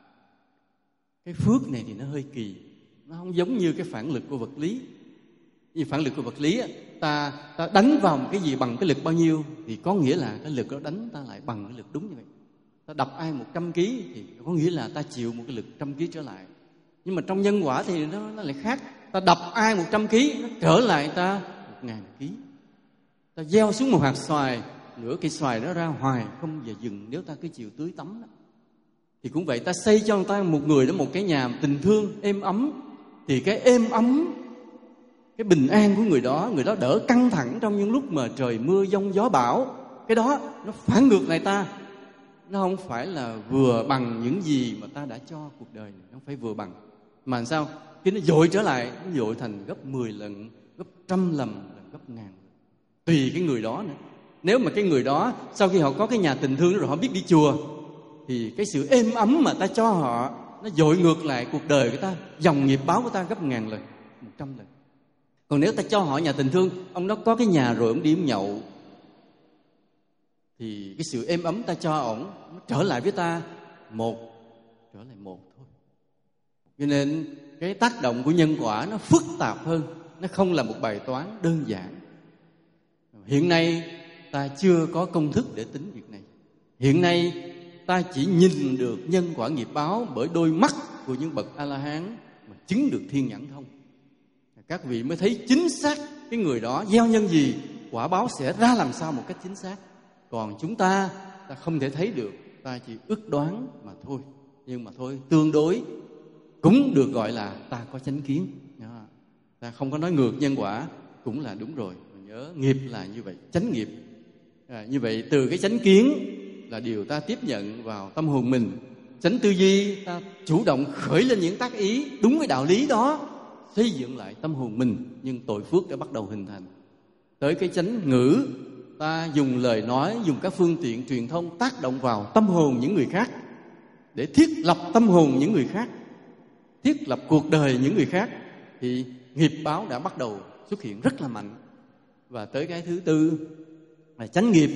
cái phước này thì nó hơi kỳ, nó không giống như cái phản lực của vật lý. Vì phản lực của vật lý, ta, ta đánh vào một cái gì bằng cái lực bao nhiêu thì có nghĩa là cái lực đó đánh ta lại bằng cái lực đúng như vậy. Ta đập ai một trăm ký thì có nghĩa là ta chịu một cái lực trăm ký trở lại. Nhưng mà trong nhân quả thì nó, nó lại khác. Ta đập ai một trăm ký, nó trở lại ta một ngàn ký. Ta gieo xuống một hạt xoài, nửa cây xoài đó ra hoài không bao giờ dừng nếu ta cứ chịu tưới tắm đó. Thì cũng vậy, ta xây cho người ta một người đó một cái nhà tình thương êm ấm, thì cái êm ấm, cái bình an của người đó, người đó đỡ căng thẳng trong những lúc mà trời mưa giông gió bão. Cái đó nó phản ngược lại ta. Nó không phải là vừa bằng những gì mà ta đã cho cuộc đời này, nó không phải vừa bằng. Mà sao? Khi nó dội trở lại, nó dội thành gấp mười lần, gấp trăm lần, gấp ngàn. Tùy cái người đó nữa. Nếu mà cái người đó sau khi họ có cái nhà tình thương rồi họ biết đi chùa, thì cái sự êm ấm mà ta cho họ nó dội ngược lại cuộc đời của ta, dòng nghiệp báo của ta gấp ngàn lần, một trăm lần. Còn nếu ta cho họ nhà tình thương, ông nó có cái nhà rồi ông đi ông nhậu, thì cái sự êm ấm ta cho ổng nó trở lại với ta một, trở lại một thôi. Cho nên cái tác động của nhân quả nó phức tạp hơn, nó không là một bài toán đơn giản. Hiện nay ta chưa có công thức để tính việc này. Hiện nay ta chỉ nhìn được nhân quả nghiệp báo bởi đôi mắt của những bậc A-la-hán mà chứng được thiên nhãn thông. Các vị mới thấy chính xác cái người đó gieo nhân gì, quả báo sẽ ra làm sao một cách chính xác. Còn chúng ta, ta không thể thấy được, ta chỉ ước đoán mà thôi. Nhưng mà thôi, tương đối cũng được gọi là ta có chánh kiến. Ta không có nói ngược nhân quả, cũng là đúng rồi. Mình nhớ nghiệp là như vậy, chánh nghiệp. À, như vậy từ cái chánh kiến là điều ta tiếp nhận vào tâm hồn mình. Chánh tư duy, ta chủ động khởi lên những tác ý đúng với đạo lý đó, xây dựng lại tâm hồn mình, nhưng tội phước đã bắt đầu hình thành. Tới cái chánh ngữ, ta dùng lời nói, dùng các phương tiện truyền thông tác động vào tâm hồn những người khác để thiết lập tâm hồn những người khác, thiết lập cuộc đời những người khác, thì nghiệp báo đã bắt đầu xuất hiện rất là mạnh. Và tới cái thứ tư là chánh nghiệp,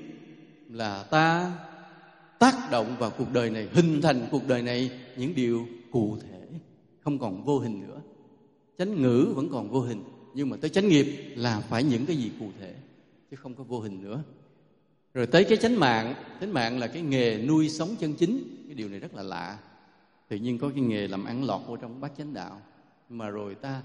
là ta tác động vào cuộc đời này, hình thành cuộc đời này những điều cụ thể, không còn vô hình nữa. Chánh ngữ vẫn còn vô hình, nhưng mà tới chánh nghiệp là phải những cái gì cụ thể, chứ không có vô hình nữa. Rồi tới cái chánh mạng. Chánh mạng là cái nghề nuôi sống chân chính. Cái điều này rất là lạ. Tự nhiên có cái nghề làm ăn lọt vô trong bát chánh đạo, mà rồi ta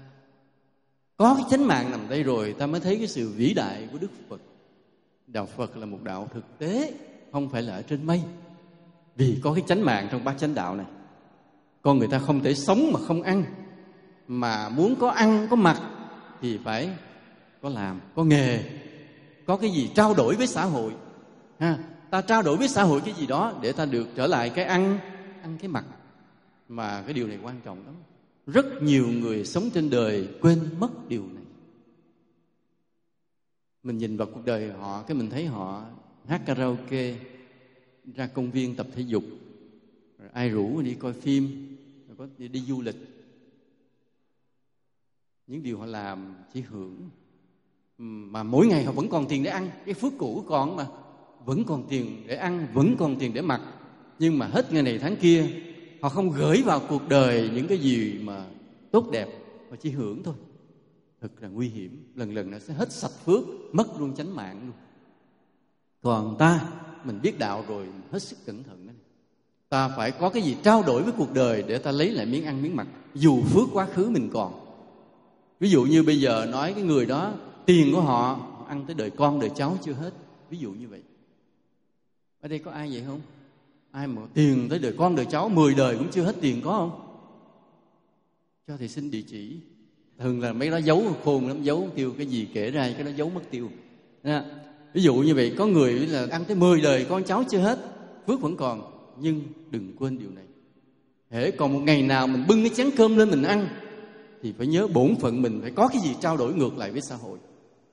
có cái chánh mạng nằm đây rồi, ta mới thấy cái sự vĩ đại của Đức Phật. Đạo Phật là một đạo thực tế, không phải là ở trên mây. Vì có cái chánh mạng trong bát chánh đạo này, con người ta không thể sống mà không ăn. Mà muốn có ăn, có mặc thì phải có làm, có nghề, có cái gì trao đổi với xã hội. Ha, ta trao đổi với xã hội cái gì đó để ta được trở lại cái ăn, ăn cái mặc. Mà cái điều này quan trọng lắm. Rất nhiều người sống trên đời quên mất điều này. Mình nhìn vào cuộc đời họ, cái mình thấy họ hát karaoke, ra công viên tập thể dục, rồi ai rủ đi coi phim, rồi có đi, đi du lịch. Những điều họ làm chỉ hưởng, mà mỗi ngày họ vẫn còn tiền để ăn. Cái phước cũ còn mà, vẫn còn tiền để ăn, vẫn còn tiền để mặc. Nhưng mà hết ngày này tháng kia, họ không gửi vào cuộc đời những cái gì mà tốt đẹp, mà chỉ hưởng thôi. Thật là nguy hiểm. Lần lần nó sẽ hết sạch phước, mất luôn chánh mạng luôn. Còn ta, mình biết đạo rồi, hết sức cẩn thận đó. Ta phải có cái gì trao đổi với cuộc đời để ta lấy lại miếng ăn miếng mặc, dù phước quá khứ mình còn. Ví dụ như bây giờ nói cái người đó, tiền của họ, họ ăn tới đời con đời cháu chưa hết. Ví dụ như vậy. Ở đây có ai vậy không? Ai mà tiền tới đời con đời cháu mười đời cũng chưa hết tiền có không? Cho thầy xin địa chỉ. Thường là mấy đó giấu khôn lắm, giấu tiêu cái gì kể ra cái đó giấu mất tiêu. Nha. Ví dụ như vậy, có người là ăn tới mười đời con cháu chưa hết, phước vẫn còn. Nhưng đừng quên điều này, hễ còn một ngày nào mình bưng cái chén cơm lên mình ăn, thì phải nhớ bổn phận mình phải có cái gì trao đổi ngược lại với xã hội.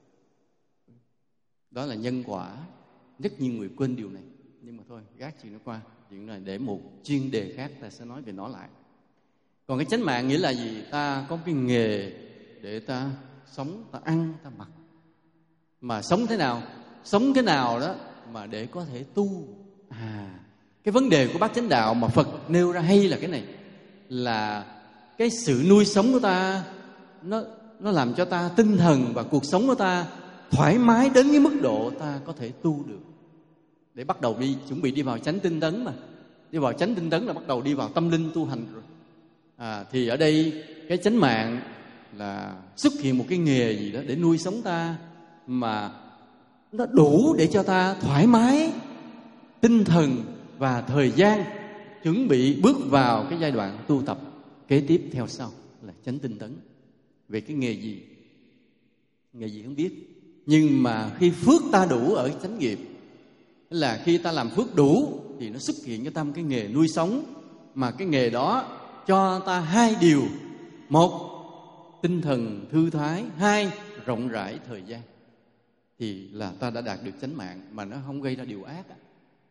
Đó là nhân quả. Rất nhiều người quên điều này. Nhưng mà thôi, gác chuyện nó qua. Chuyện này để một chuyên đề khác ta sẽ nói về nó lại. Còn cái chánh mạng nghĩa là gì? Ta có cái nghề để ta sống, ta ăn, ta mặc. Mà sống thế nào? Sống thế nào đó mà để có thể tu. À, cái vấn đề của bát chánh đạo mà Phật nêu ra hay là cái này, là cái sự nuôi sống của ta, nó, nó làm cho ta tinh thần và cuộc sống của ta thoải mái đến cái mức độ ta có thể tu được. Để bắt đầu đi, chuẩn bị đi vào chánh tinh tấn mà. Đi vào chánh tinh tấn là bắt đầu đi vào tâm linh tu hành rồi. À, thì ở đây cái chánh mạng là xuất hiện một cái nghề gì đó để nuôi sống ta, mà nó đủ để cho ta thoải mái tinh thần và thời gian chuẩn bị bước vào cái giai đoạn tu tập kế tiếp theo sau là chánh tinh tấn. Về cái nghề gì? Nghề gì không biết. Nhưng mà khi phước ta đủ ở chánh nghiệp, là khi ta làm phước đủ thì nó xuất hiện cho ta một cái nghề nuôi sống, mà cái nghề đó cho ta hai điều: một, tinh thần thư thái; hai, rộng rãi thời gian. Thì là ta đã đạt được chánh mạng, mà nó không gây ra điều ác.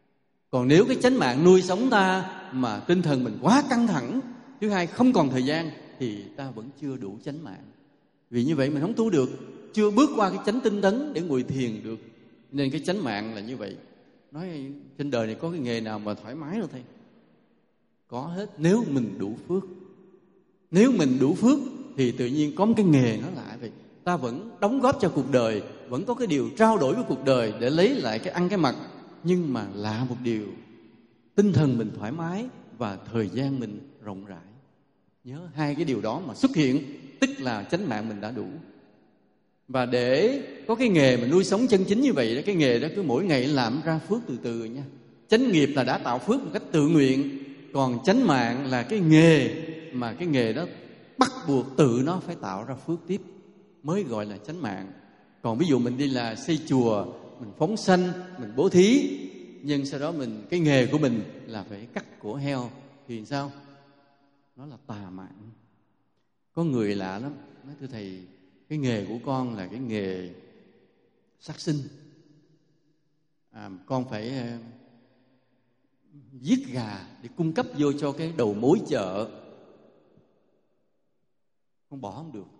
Còn nếu cái chánh mạng nuôi sống ta mà tinh thần mình quá căng thẳng, thứ hai không còn thời gian, thì ta vẫn chưa đủ chánh mạng. Vì như vậy mình không tu được, chưa bước qua cái chánh tinh tấn để ngồi thiền được. Nên cái chánh mạng là như vậy. Nói trên đời này có cái nghề nào mà thoải mái đâu thầy? Có hết, nếu mình đủ phước. Nếu mình đủ phước thì tự nhiên có một cái nghề nó lạ vậy. Ta vẫn đóng góp cho cuộc đời, vẫn có cái điều trao đổi với cuộc đời để lấy lại cái ăn cái mặc. Nhưng mà lạ một điều, tinh thần mình thoải mái và thời gian mình rộng rãi. Nhớ hai cái điều đó mà xuất hiện, tức là chánh mạng mình đã đủ. Và để có cái nghề mà nuôi sống chân chính như vậy đó, cái nghề đó cứ mỗi ngày làm ra phước từ từ nha. Chánh nghiệp là đã tạo phước một cách tự nguyện, còn chánh mạng là cái nghề mà cái nghề đó bắt buộc tự nó phải tạo ra phước tiếp mới gọi là chánh mạng. Còn ví dụ mình đi là xây chùa, mình phóng sanh, mình bố thí, nhưng sau đó mình cái nghề của mình là phải cắt cổ heo thì sao? Nó là tà mạng. Có người lạ lắm, nói thưa thầy, cái nghề của con là cái nghề sát sinh, à, con phải uh, giết gà để cung cấp vô cho cái đầu mối chợ. Không bỏ không được,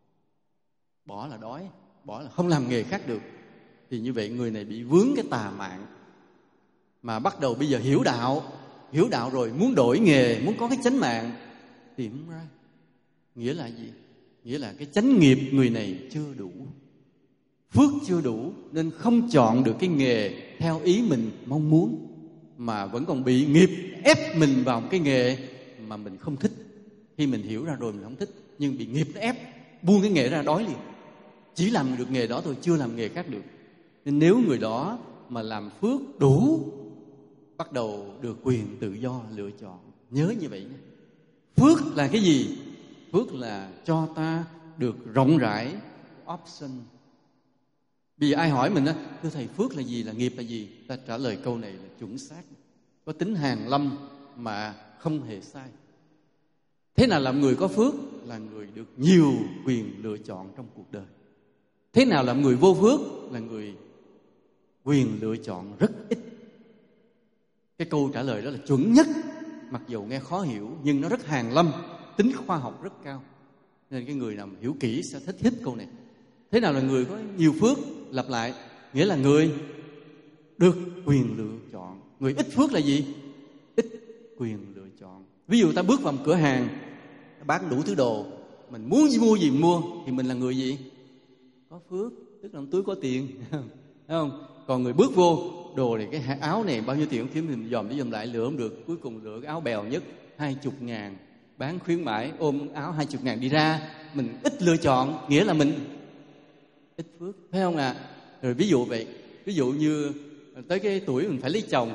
bỏ là đói, bỏ là không làm nghề khác được. Thì như vậy người này bị vướng cái tà mạng. Mà bắt đầu bây giờ hiểu đạo, hiểu đạo rồi muốn đổi nghề, muốn có cái chánh mạng tìm ra. Nghĩa là gì? Nghĩa là cái chánh nghiệp người này chưa đủ, phước chưa đủ, nên không chọn được cái nghề theo ý mình mong muốn, mà vẫn còn bị nghiệp ép mình vào một cái nghề mà mình không thích. Khi mình hiểu ra rồi mình không thích, nhưng bị nghiệp nó ép, buông cái nghề ra đói liền. Chỉ làm được nghề đó thôi, chưa làm nghề khác được. Nên nếu người đó mà làm phước đủ, bắt đầu được quyền tự do lựa chọn. Nhớ như vậy nha. Phước là cái gì? Phước là cho ta được rộng rãi option. Bây giờ ai hỏi mình á, thưa thầy, phước là gì, là nghiệp là gì? Ta trả lời câu này là chuẩn xác, có tính hàn lâm mà không hề sai. Thế nào làm người có phước? Là người được nhiều quyền lựa chọn trong cuộc đời. Thế nào làm người vô phước? Là người quyền lựa chọn rất ít. Cái câu trả lời đó là chuẩn nhất, mặc dù nghe khó hiểu nhưng nó rất hàn lâm, tính khoa học rất cao. Nên cái người nào hiểu kỹ sẽ thích thích câu này. Thế nào là người có nhiều phước? Lặp lại, nghĩa là người được quyền lựa chọn. Người ít phước là gì? Ít quyền lựa chọn. Ví dụ ta bước vào một cửa hàng bán đủ thứ đồ, mình muốn gì mua gì mình mua, thì mình là người gì? Có phước, tức là túi có tiền. Thấy không? Còn người bước vô đồ này, cái áo này bao nhiêu tiền kiếm thì mình dòm đi dòm lại lựa không được, cuối cùng lựa cái áo bèo nhất hai chục ngàn, bán khuyến mãi, ôm áo hai chục ngàn đi ra. Mình ít lựa chọn, nghĩa là mình ít phước, thấy không ạ? À? Rồi ví dụ vậy, ví dụ như tới cái tuổi mình phải lấy chồng,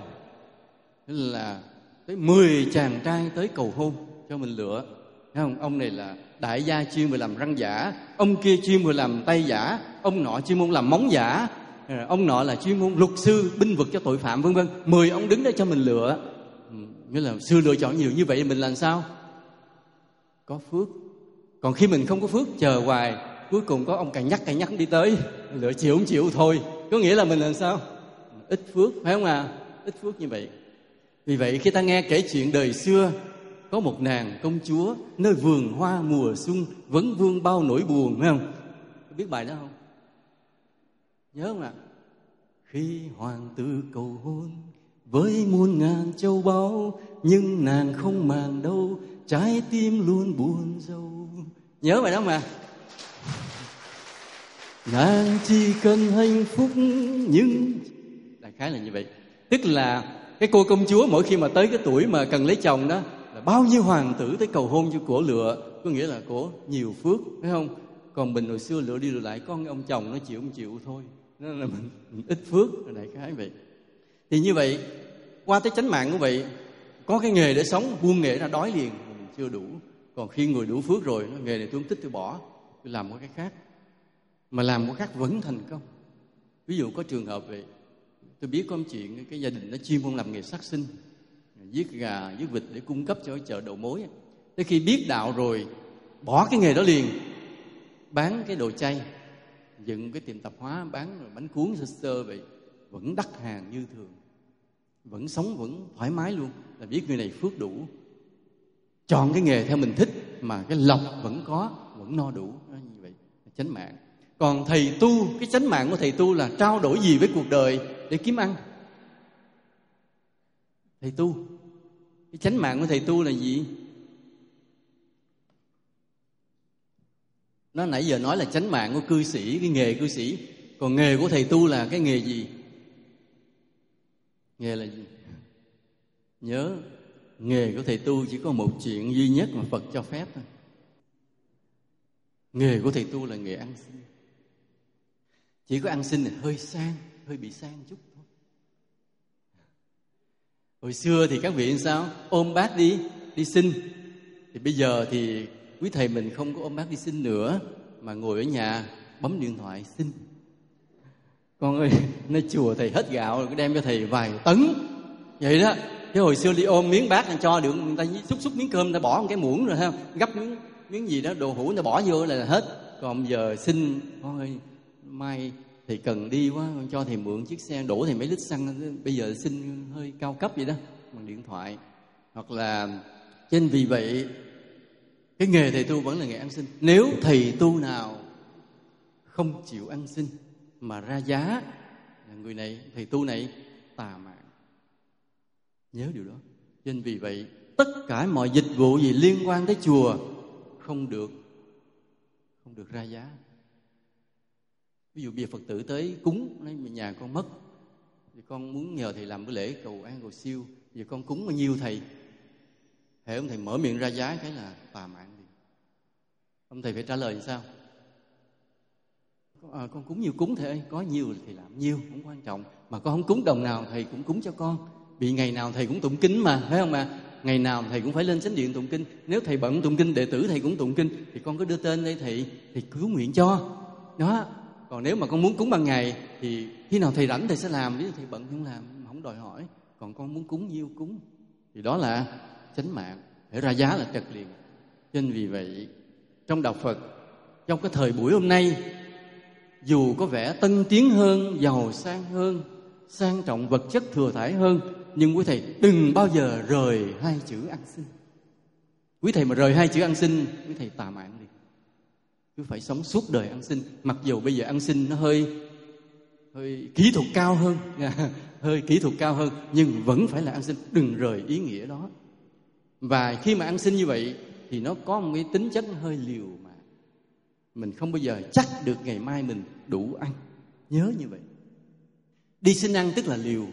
là tới mười chàng trai tới cầu hôn cho mình lựa, thấy không? Ông này là đại gia chuyên về làm răng giả, ông kia chuyên về làm tay giả, ông nọ chuyên môn làm móng giả, ông nọ là chuyên môn luật sư binh vực cho tội phạm, vân vân. Mười ông đứng đó cho mình lựa. Nghĩa là sư lựa chọn nhiều như vậy, mình làm sao? Có phước. Còn khi mình không có phước, chờ hoài, cuối cùng có ông cày nhắc cày nhắc đi tới, lựa chịu không chịu thôi, có nghĩa là mình làm sao? Ít phước, phải không à? Ít phước như vậy. Vì vậy khi ta nghe kể chuyện đời xưa, có một nàng công chúa nơi vườn hoa mùa xuân, vấn vương bao nỗi buồn, phải không? Biết bài đó không? Nhớ không ạ? Khi hoàng tử cầu hôn với muôn ngàn châu báu, nhưng nàng không màng đâu, trái tim luôn buồn rầu. Nhớ bài đó mà. Nàng chỉ cần hạnh phúc, nhưng đại khái là như vậy. Tức là cái cô công chúa mỗi khi mà tới cái tuổi mà cần lấy chồng đó, là bao nhiêu hoàng tử tới cầu hôn cho cổ lựa, có nghĩa là cổ nhiều phước, phải không? Còn mình hồi xưa lựa đi lựa lại, có ông chồng nó chịu không chịu thôi, nên là mình, mình ít phước, là đại khái vậy. Thì như vậy, qua tới chánh mạng cũng vậy, có cái nghề để sống, buông nghề ra đói liền, mình chưa đủ. Còn khi người đủ phước rồi, nghề này tôi không thích tôi bỏ, tôi làm một cái khác. Mà làm một khác vẫn thành công. Ví dụ có trường hợp vậy, tôi biết có một chuyện, cái gia đình nó chuyên môn làm nghề sát sinh, giết gà, giết vịt để cung cấp cho chợ đầu mối. Tới khi biết đạo rồi, bỏ cái nghề đó liền, bán cái đồ chay, dựng cái tiệm tạp hóa bán bánh cuốn sơ sơ vậy, vẫn đắt hàng như thường. vẫn sống vẫn thoải mái luôn, là biết người này phước đủ. Chọn cái nghề theo mình thích mà cái lộc vẫn có, vẫn no đủ. Đó, như vậy chánh mạng. Còn thầy tu, cái chánh mạng của thầy tu là trao đổi gì với cuộc đời để kiếm ăn? Thầy tu, cái chánh mạng của thầy tu là gì? Nó nãy giờ nói là chánh mạng của cư sĩ, cái nghề cư sĩ. Còn nghề của thầy tu là cái nghề gì? Nghề là gì? Nhớ, nghề của thầy tu chỉ có một chuyện duy nhất mà Phật cho phép thôi. Nghề của thầy tu là nghề ăn xin. Chỉ có ăn xin là hơi sang, hơi bị sang chút thôi. Hồi xưa thì các vị làm sao? Ôm bát đi, đi xin. Thì bây giờ thì quý thầy mình không có ôm bát đi xin nữa, mà ngồi ở nhà bấm điện thoại xin. Con ơi, nơi chùa thầy hết gạo rồi, đem cho thầy vài tấn. Vậy đó. Chứ hồi xưa đi ôm miếng bát là cho được, người ta xúc xúc miếng cơm, người ta bỏ một cái muỗng rồi ha, gấp miếng, miếng gì đó, đồ hũ người ta bỏ vô là hết. Còn giờ xin, con ơi, mai thầy cần đi quá, con cho thầy mượn chiếc xe đổ thầy mấy lít xăng, bây giờ xin hơi cao cấp vậy đó, bằng điện thoại. Hoặc là, cho nên vì vậy, cái nghề thầy tu vẫn là nghề ăn xin. Nếu thầy tu nào không chịu ăn xin mà ra giá, người này, thầy tu này tà mạng. Nhớ điều đó. Cho nên vì vậy, tất cả mọi dịch vụ gì liên quan tới chùa không được không được ra giá. Ví dụ bây giờ Phật tử tới cúng, nói nhà con mất, thì con muốn nhờ thầy làm cái lễ cầu an cầu siêu, giờ con cúng bao nhiêu thầy? Hễ ông thầy mở miệng ra giá cái là tà mạng đi. Ông thầy phải trả lời như sao? À, con cúng nhiều cúng thầy ơi, có nhiều thì làm nhiều, không quan trọng. Mà con không cúng đồng nào thầy cũng cúng cho con. Vì ngày nào thầy cũng tụng kinh mà, phải không ạ? Ngày nào thầy cũng phải lên chánh điện tụng kinh. Nếu thầy bận tụng kinh, đệ tử thầy cũng tụng kinh, thì con cứ đưa tên đây thầy, thầy cứu nguyện cho. Đó. Còn nếu mà con muốn cúng ban ngày thì khi nào thầy rảnh thầy sẽ làm, nếu thầy bận không làm, không đòi hỏi. Còn con muốn cúng nhiêu cúng. Thì đó là chánh mạng, để ra giá là trật liền. Cho nên vì vậy, trong đạo Phật, trong cái thời buổi hôm nay, dù có vẻ tân tiến hơn, giàu sang hơn, sang trọng vật chất thừa thãi hơn, nhưng quý thầy đừng bao giờ rời hai chữ ăn xin. Quý thầy mà rời hai chữ ăn xin, quý thầy tà mạng đi. Cứ phải sống suốt đời ăn xin. Mặc dù bây giờ ăn xin nó hơi hơi kỹ thuật cao hơn, hơi kỹ thuật cao hơn, nhưng vẫn phải là ăn xin. Đừng rời ý nghĩa đó. Và khi mà ăn xin như vậy thì nó có một cái tính chất hơi liều mà mình không bao giờ chắc được ngày mai mình đủ ăn. Nhớ như vậy. Đi xin ăn tức là liều.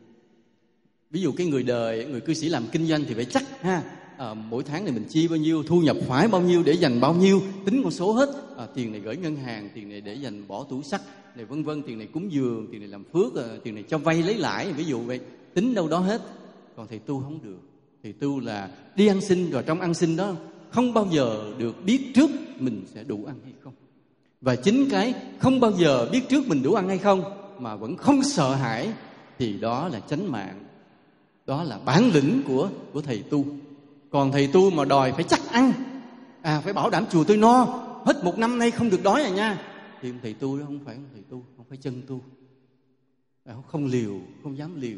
Ví dụ cái người đời, người cư sĩ làm kinh doanh thì phải chắc ha. À, mỗi tháng này mình chi bao nhiêu, thu nhập phải bao nhiêu để dành bao nhiêu, tính con số hết. À, tiền này gửi ngân hàng, tiền này để dành bỏ tủ sắt, này vân vân, tiền này cúng dường, tiền này làm phước, à, tiền này cho vay lấy lãi, ví dụ vậy, tính đâu đó hết. Còn thầy tu không được. Thầy tu là đi ăn xin, rồi trong ăn xin đó không bao giờ được biết trước mình sẽ đủ ăn hay không. Và chính cái không bao giờ biết trước mình đủ ăn hay không mà vẫn không sợ hãi, thì đó là chánh mạng. Đó là bản lĩnh của, của thầy tu. Còn thầy tu mà đòi phải chắc ăn, à phải bảo đảm chùa tôi no, hết một năm nay không được đói à nha, thì thầy tu đó không phải thầy tu, không phải chân tu. À, không liều, không dám liều.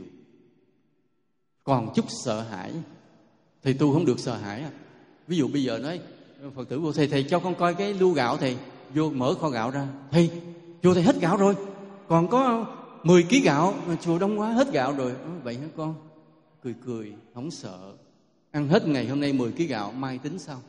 Còn chút sợ hãi. Thầy tu không được sợ hãi. Ví dụ bây giờ nói Phật tử vô thầy, thầy cho con coi cái lu gạo thầy. Vô mở kho gạo ra, thầy, chùa thầy hết gạo rồi, còn có mười ký gạo mà chùa đông quá hết gạo rồi. Nói, vậy hả con? Cười cười, không sợ. Ăn hết ngày hôm nay mười ký gạo, mai tính sau.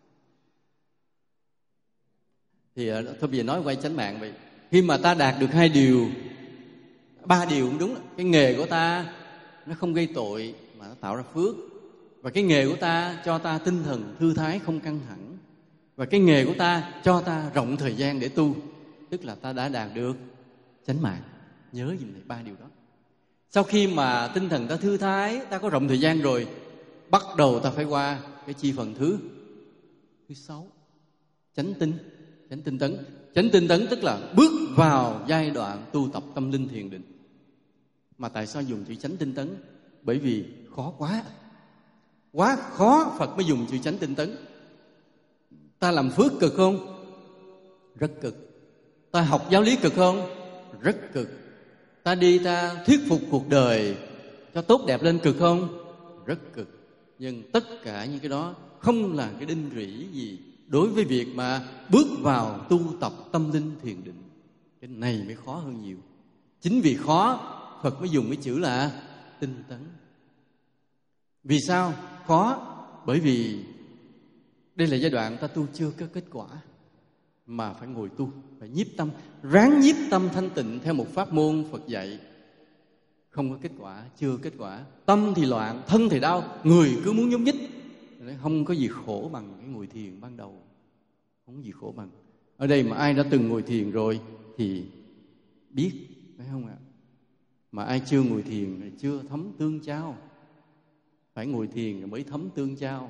Thì thôi bây giờ nói quay chánh mạng vậy. Khi mà ta đạt được hai điều, ba điều cũng đúng. Cái nghề của ta nó không gây tội mà nó tạo ra phước. Và cái nghề của ta cho ta tinh thần thư thái, không căng thẳng. Và cái nghề của ta cho ta rộng thời gian để tu. Tức là ta đã đạt được chánh mạng. Nhớ dùm này ba điều đó. Sau khi mà tinh thần ta thư thái, ta có rộng thời gian rồi, bắt đầu ta phải qua cái chi phần thứ Thứ sáu, chánh tinh. Chánh tinh tấn. Chánh tinh tấn tức là bước vào giai đoạn tu tập tâm linh thiền định. Mà tại sao dùng chữ chánh tinh tấn? Bởi vì khó quá. Quá khó Phật mới dùng chữ chánh tinh tấn. Ta làm phước cực không? Rất cực. Ta học giáo lý cực không? Rất cực. Ta đi ta thuyết phục cuộc đời cho tốt đẹp lên cực không? Rất cực. Nhưng tất cả những cái đó không là cái đinh rỉ gì đối với việc mà bước vào tu tập tâm linh thiền định. Cái này mới khó hơn nhiều. Chính vì khó, Phật mới dùng cái chữ là tinh tấn. Vì sao khó? Bởi vì đây là giai đoạn ta tu chưa có kết quả, mà phải ngồi tu, phải nhiếp tâm, ráng nhiếp tâm thanh tịnh theo một pháp môn Phật dạy. Không có kết quả, chưa kết quả, tâm thì loạn, thân thì đau, người cứ muốn nhúc nhích. Không có gì khổ bằng cái ngồi thiền ban đầu. Không có gì khổ bằng. Ở đây mà ai đã từng ngồi thiền rồi thì biết, phải không ạ? Mà ai chưa ngồi thiền thì chưa thấm tương chao. Phải ngồi thiền rồi mới thấm tương chao.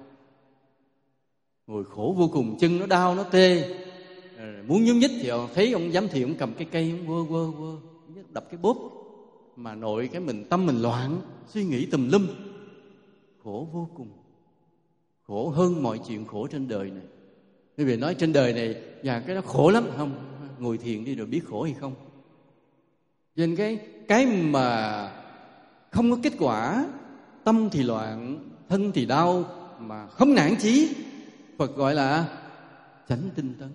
Ngồi khổ vô cùng, chân nó đau, nó tê. Muốn nhúc nhích thì thấy ông giám thị, ông cầm cái cây, ông quơ quơ quơ, đập cái bóp. Mà nội cái mình tâm mình loạn, suy nghĩ tùm lum, khổ vô cùng. Khổ hơn mọi chuyện khổ trên đời này. Quý vị nói trên đời này và cái đó khổ lắm không? Ngồi thiền đi rồi biết khổ hay không? Nên cái cái mà không có kết quả, tâm thì loạn, thân thì đau mà không nản chí, Phật gọi là chánh tinh tấn.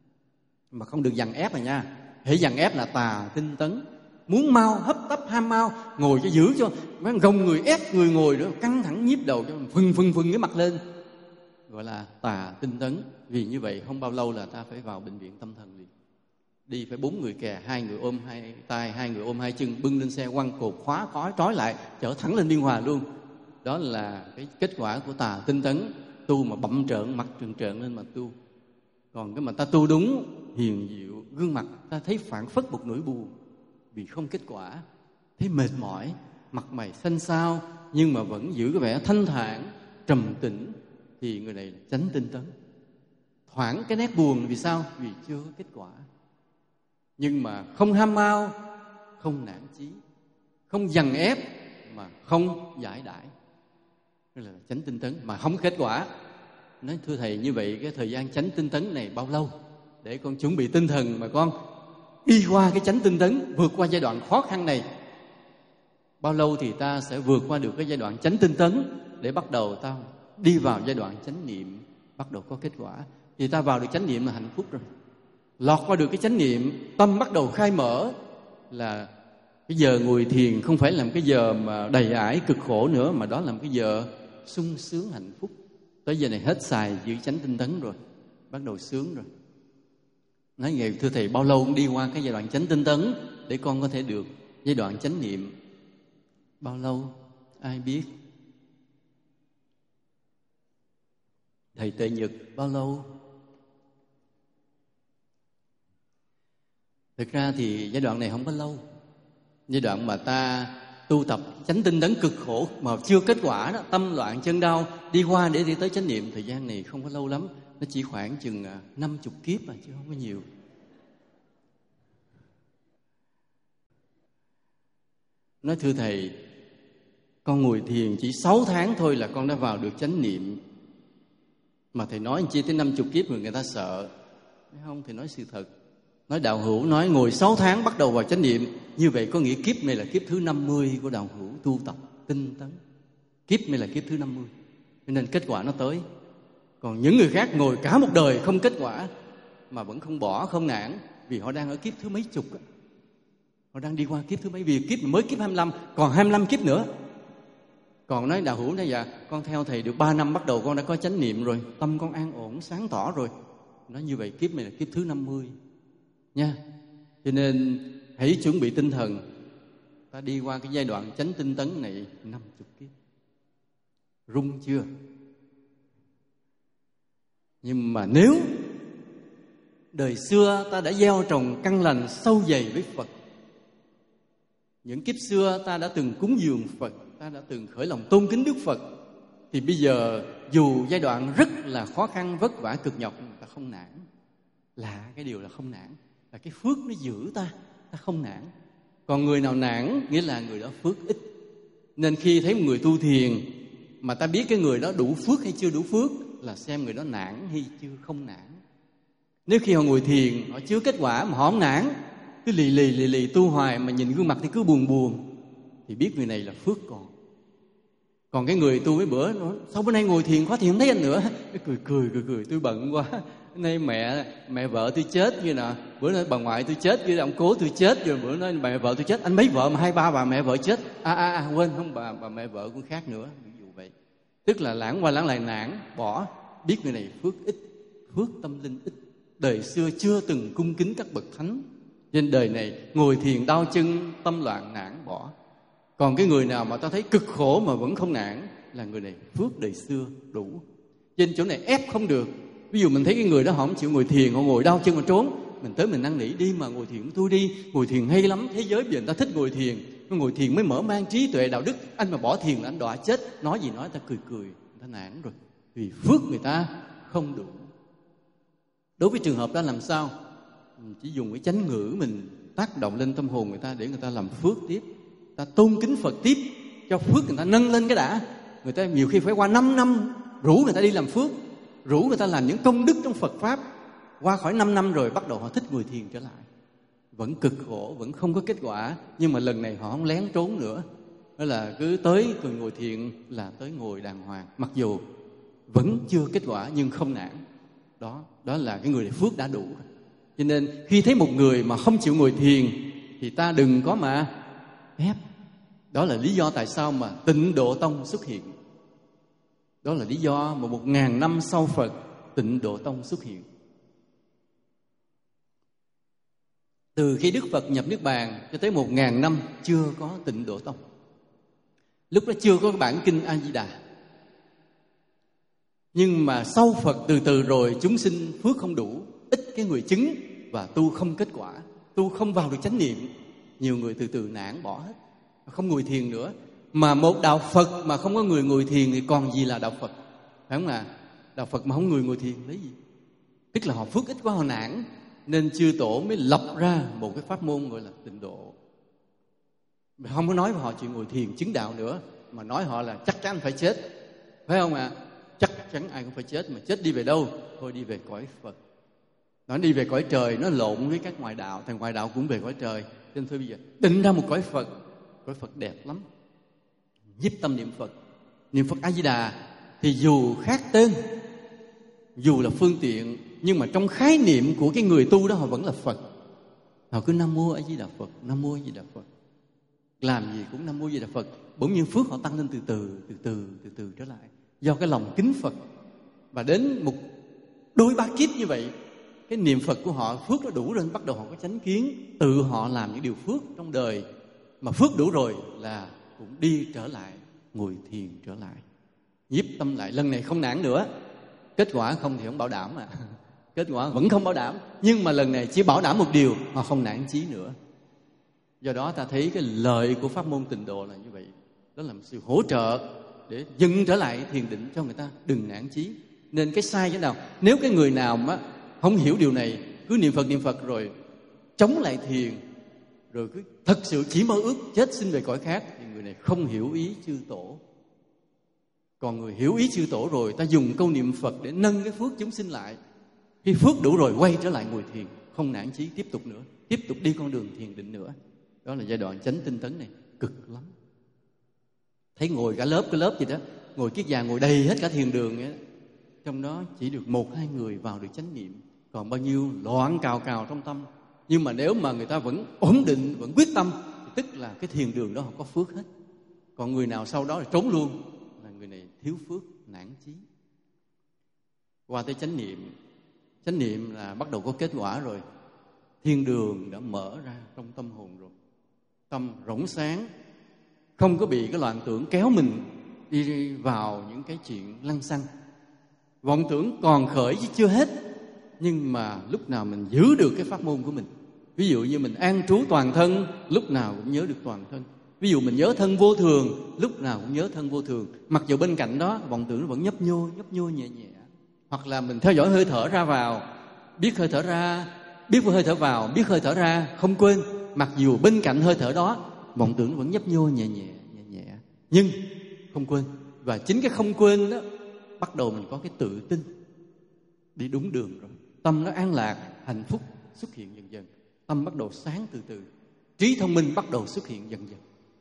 Mà không được dằn ép rồi nha. Hễ dằn ép là tà tinh tấn. Muốn mau, hấp tấp, ham mau, ngồi cho giữ cho mấy gồng người ép người ngồi nữa, căng thẳng nhíp đầu cho phừng phừng phừng cái mặt lên, gọi là tà tinh tấn. Vì như vậy không bao lâu là ta phải vào bệnh viện tâm thần liền. Đi phải bốn người kè, hai người ôm hai tay, hai người ôm hai chân, bưng lên xe quăng cột khóa cói trói lại, chở thẳng lên Biên Hòa luôn. Đó là cái kết quả của tà tinh tấn. Tu mà bậm trợn, mặt trợn trợn lên mà tu. Còn cái mà ta tu đúng, hiền diệu, gương mặt ta thấy phảng phất một nỗi buồn vì không kết quả, thấy mệt mỏi, mặt mày xanh xao, nhưng mà vẫn giữ cái vẻ thanh thản, trầm tĩnh, thì người này là chánh tinh tấn. Thoảng cái nét buồn vì sao? Vì chưa có kết quả. Nhưng mà không ham mau, không nản chí, không dằn ép, mà không giải đãi, đó là chánh tinh tấn. Mà không có kết quả. Nói thưa thầy, như vậy cái thời gian chánh tinh tấn này bao lâu? Để con chuẩn bị tinh thần mà con đi qua cái chánh tinh tấn, vượt qua giai đoạn khó khăn này. Bao lâu thì ta sẽ vượt qua được cái giai đoạn chánh tinh tấn, để bắt đầu ta đi vào giai đoạn chánh niệm, bắt đầu có kết quả. Thì ta vào được chánh niệm là hạnh phúc rồi. Lọt qua được cái chánh niệm, tâm bắt đầu khai mở, là cái giờ ngồi thiền không phải là một cái giờ mà đầy ải cực khổ nữa, mà đó là một cái giờ sung sướng hạnh phúc. Tới giờ này hết xài giữ chánh tinh tấn rồi, bắt đầu sướng rồi. Nói vậy thưa thầy, bao lâu cũng đi qua cái giai đoạn chánh tinh tấn để con có thể được giai đoạn chánh niệm? Bao lâu? Ai biết? Thầy Tệ Nhật bao lâu? Thực ra thì giai đoạn này không có lâu. Giai đoạn mà ta tu tập chánh tinh tấn cực khổ mà chưa kết quả đó, tâm loạn chân đau, đi qua để đi tới chánh niệm, thời gian này không có lâu lắm. Nó chỉ khoảng chừng năm chục kiếp mà, chứ không có nhiều. Nói thưa thầy, con ngồi thiền chỉ sáu tháng thôi là con đã vào được chánh niệm. Mà thầy nói chi tới năm chục kiếp người người ta sợ. Thấy không? Thầy nói sự thật. Nói đạo hữu nói ngồi sáu tháng bắt đầu vào chánh niệm, như vậy có nghĩa kiếp này là kiếp thứ năm mươi của đạo hữu tu tập tinh tấn. Kiếp này là kiếp thứ năm mươi, cho nên kết quả nó tới. Còn những người khác ngồi cả một đời không kết quả mà vẫn không bỏ, không nản, vì họ đang ở kiếp thứ mấy chục đó. Họ đang đi qua kiếp thứ mấy, vì kiếp mới kiếp hai mươi lăm, còn hai mươi lăm kiếp nữa. Còn nói đạo hữu nói dạ, con theo thầy được ba năm bắt đầu con đã có chánh niệm rồi, tâm con an ổn, sáng tỏ rồi. Nói như vậy kiếp này là kiếp thứ năm mươi nha. Cho nên hãy chuẩn bị tinh thần, ta đi qua cái giai đoạn chánh tinh tấn này năm chục kiếp. Rung chưa? Nhưng mà nếu đời xưa ta đã gieo trồng căn lành sâu dày với Phật, những kiếp xưa ta đã từng cúng dường Phật, ta đã từng khởi lòng tôn kính Đức Phật, thì bây giờ dù giai đoạn rất là khó khăn, vất vả, cực nhọc, ta không nản. Là cái điều là không nản, là cái phước nó giữ ta, ta không nản. Còn người nào nản nghĩa là người đó phước ít. Nên khi thấy một người tu thiền mà ta biết cái người đó đủ phước hay chưa đủ phước, là xem người đó nản hay chưa không nản. Nếu khi họ ngồi thiền họ chưa kết quả mà họ không nản, cứ lì lì lì lì tu hoài mà nhìn gương mặt thì cứ buồn buồn, thì biết người này là phước còn. Còn cái người tu mấy bữa nói, sao bữa nay ngồi thiền quá thì không thấy anh nữa, cái cười cười cười cười tôi bận quá. Bữa nay mẹ mẹ vợ tôi chết như nè, bữa nay bà ngoại tôi chết, như ông cố tôi chết, rồi bữa nay mẹ vợ tôi chết. Anh mấy vợ mà hai ba bà mẹ vợ chết. À à, à quên, không, bà bà mẹ vợ cũng khác nữa. Ví dụ vậy. Tức là lãng qua lãng lại nản bỏ, biết người này phước ít, phước tâm linh ít, đời xưa chưa từng cung kính các bậc thánh, trên đời này ngồi thiền đau chân, tâm loạn nản bỏ. Còn cái người nào mà ta thấy cực khổ mà vẫn không nản là người này phước đời xưa đủ. Trên chỗ này ép không được. Ví dụ mình thấy cái người đó họ không chịu ngồi thiền, họ ngồi đau chân mà trốn, mình tới mình năn nỉ đi mà ngồi thiền của tôi đi, ngồi thiền hay lắm, thế giới bây giờ người ta thích ngồi thiền, ngồi thiền mới mở mang trí tuệ đạo đức. Anh mà bỏ thiền là anh đọa chết. Nói gì nói, ta cười cười, người ta nản rồi, vì phước người ta không đủ. Đối với trường hợp đó làm sao? Mình chỉ dùng cái chánh ngữ mình tác động lên tâm hồn người ta để người ta làm phước tiếp, ta tôn kính Phật tiếp, cho phước người ta nâng lên cái đã. Người ta nhiều khi phải qua năm năm rủ người ta đi làm phước, rủ người ta làm những công đức trong Phật Pháp. Qua khỏi năm năm rồi bắt đầu họ thích ngồi thiền trở lại. Vẫn cực khổ, vẫn không có kết quả, nhưng mà lần này họ không lén trốn nữa. Đó là cứ tới người ngồi thiền là tới ngồi đàng hoàng, mặc dù vẫn chưa kết quả nhưng không nản. Đó, đó là cái người này phước đã đủ. Cho nên khi thấy một người mà không chịu ngồi thiền thì ta đừng có mà ép. Đó là lý do tại sao mà Tịnh Độ Tông xuất hiện. Đó là lý do mà một ngàn năm sau Phật, Tịnh Độ Tông xuất hiện. Từ khi Đức Phật nhập Niết Bàn cho tới một ngàn năm chưa có Tịnh Độ Tông. Lúc đó chưa có bản kinh A Di Đà. Nhưng mà sau Phật từ từ rồi chúng sinh phước không đủ, ít cái người chứng và tu không kết quả, tu không vào được chánh niệm. Nhiều người từ từ nản bỏ hết, không ngồi thiền nữa. Mà một đạo Phật mà không có người ngồi thiền thì còn gì là đạo Phật, phải không ạ? À? Đạo Phật mà không người ngồi thiền lấy gì? Tức là họ phước ít quá, họ nản, nên chư tổ mới lập ra một cái pháp môn gọi là Tịnh Độ. Không có nói họ chuyện ngồi thiền chứng đạo nữa, mà nói họ là chắc chắn phải chết, phải không ạ? À? Chắc chắn ai cũng phải chết, mà chết đi về đâu? Thôi đi về cõi Phật. Nó đi về cõi trời, nó lộn với các ngoại đạo, thằng ngoại đạo cũng về cõi trời. Cho nên thôi bây giờ định ra một cõi Phật, cõi Phật đẹp lắm. Nhiếp tâm niệm Phật, niệm Phật A Di Đà thì dù khác tên, dù là phương tiện, nhưng mà trong khái niệm của cái người tu đó họ vẫn là Phật. Họ cứ Nam Mô A Di Đà Phật, Nam Mô A Di Đà Phật, làm gì cũng Nam Mô A Di Đà Phật. Bỗng nhiên phước họ tăng lên từ từ, từ từ, từ từ trở lại, do cái lòng kính Phật. Và đến một đôi ba kiếp như vậy, cái niệm Phật của họ phước nó đủ rồi, bắt đầu họ có chánh kiến, tự họ làm những điều phước trong đời. Mà phước đủ rồi là cũng đi trở lại, ngồi thiền trở lại, nhiếp tâm lại. Lần này không nản nữa. Kết quả không thì không bảo đảm à. Kết quả vẫn không bảo đảm, nhưng mà lần này chỉ bảo đảm một điều, họ không nản chí nữa. Do đó ta thấy cái lợi của pháp môn Tịnh Độ là như vậy. Đó là một sự hỗ trợ để dừng trở lại thiền định cho người ta đừng nản chí. Nên cái sai thế nào? Nếu cái người nào mà không hiểu điều này, cứ niệm Phật niệm Phật rồi chống lại thiền, rồi cứ thật sự chỉ mơ ước chết sinh về cõi khác, thì người này không hiểu ý chư tổ. Còn người hiểu ý chư tổ rồi, ta dùng câu niệm Phật để nâng cái phước chúng sinh lại. Khi phước đủ rồi quay trở lại ngồi thiền, không nản chí tiếp tục nữa, tiếp tục đi con đường thiền định nữa. Đó là giai đoạn chánh tinh tấn này cực lắm. Thấy ngồi cả lớp cái lớp gì đó, ngồi kiết già ngồi đầy hết cả thiền đường ấy. Trong đó chỉ được một hai người vào được chánh niệm, còn bao nhiêu loạn cào cào trong tâm. Nhưng mà nếu mà người ta vẫn ổn định, vẫn quyết tâm, thì tức là cái thiền đường đó họ có phước hết. Còn người nào sau đó là trốn luôn là người này thiếu phước, nản chí. Qua tới chánh niệm, chánh niệm là bắt đầu có kết quả rồi. Thiên đường đã mở ra trong tâm hồn rồi, tâm rỗng sáng, không có bị cái loạn tưởng kéo mình đi vào những cái chuyện lăng xăng. Vọng tưởng còn khởi chứ chưa hết, nhưng mà lúc nào mình giữ được cái pháp môn của mình. Ví dụ như mình an trú toàn thân, lúc nào cũng nhớ được toàn thân. Ví dụ mình nhớ thân vô thường, lúc nào cũng nhớ thân vô thường. Mặc dù bên cạnh đó vọng tưởng nó vẫn nhấp nhô, nhấp nhô nhẹ nhẹ. Hoặc là mình theo dõi hơi thở ra vào, biết hơi thở ra, biết hơi thở vào, biết hơi thở ra, không quên. Mặc dù bên cạnh hơi thở đó vọng tưởng nó vẫn nhấp nhô nhẹ nhẹ, nhẹ nhẹ, nhưng không quên. Và chính cái không quên đó, bắt đầu mình có cái tự tin, đi đúng đường rồi. Tâm nó an lạc, hạnh phúc xuất hiện dần dần. Tâm bắt đầu sáng từ từ, trí thông minh bắt đầu xuất hiện dần dần.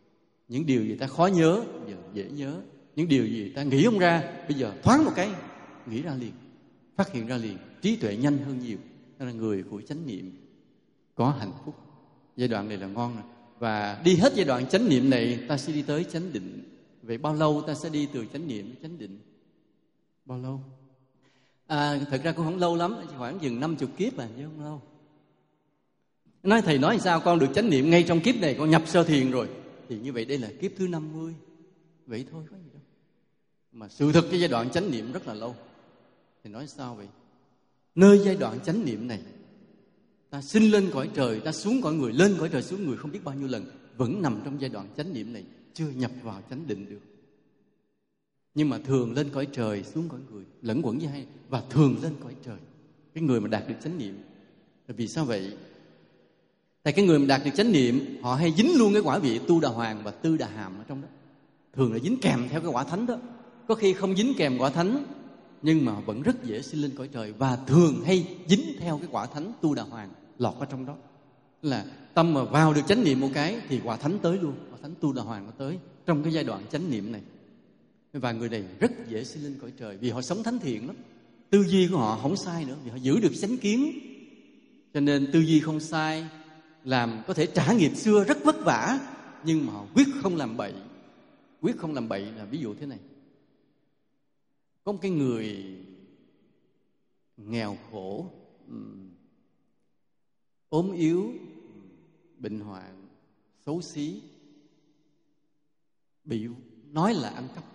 Những điều gì ta khó nhớ, bây giờ dễ nhớ. Những điều gì ta nghĩ không ra, bây giờ thoáng một cái nghĩ ra liền, phát hiện ra liền, trí tuệ nhanh hơn nhiều. Đó là người của chánh niệm có hạnh phúc. Giai đoạn này là ngon rồi. Và đi hết giai đoạn chánh niệm này, ta sẽ đi tới chánh định. Vậy bao lâu ta sẽ đi từ chánh niệm đến chánh định? Bao lâu? À, thật ra cũng không lâu lắm, chỉ khoảng chừng năm chục kiếp à, chứ không lâu. Nói thầy nói sao con được chánh niệm ngay trong kiếp này, con nhập sơ thiền rồi. Thì như vậy đây là kiếp thứ năm mươi. Vậy thôi, có gì đâu. Mà sự thực cái giai đoạn chánh niệm rất là lâu. Thì nói sao vậy? Nơi giai đoạn chánh niệm này, ta sinh lên cõi trời, ta xuống cõi người, lên cõi trời xuống người không biết bao nhiêu lần, vẫn nằm trong giai đoạn chánh niệm này, chưa nhập vào chánh định được. Nhưng mà thường lên cõi trời, xuống cõi người, lẫn quẩn với hai, và thường lên cõi trời. Cái người mà đạt được chánh niệm. Vì sao vậy? Tại cái người mà đạt được chánh niệm, họ hay dính luôn cái quả vị tu đà hoàng và tư đà hàm ở trong đó. Thường là dính kèm theo cái quả thánh đó. Có khi không dính kèm quả thánh, nhưng mà vẫn rất dễ sinh lên cõi trời. Và thường hay dính theo cái quả thánh tu đà hoàng lọt ở trong đó. Là tâm mà vào được chánh niệm một cái thì quả thánh tới luôn, quả thánh tu đà hoàng nó tới trong cái giai đoạn chánh niệm này. Và người này rất dễ sinh lên cõi trời, vì họ sống thánh thiện lắm. Tư duy của họ không sai nữa, vì họ giữ được chánh kiến. Cho nên tư duy không sai, làm có thể trả nghiệp xưa rất vất vả, nhưng mà họ quyết không làm bậy. Quyết không làm bậy là ví dụ thế này. Có một cái người nghèo khổ, ốm yếu, bệnh hoạn, xấu xí, bị nói là ăn cắp.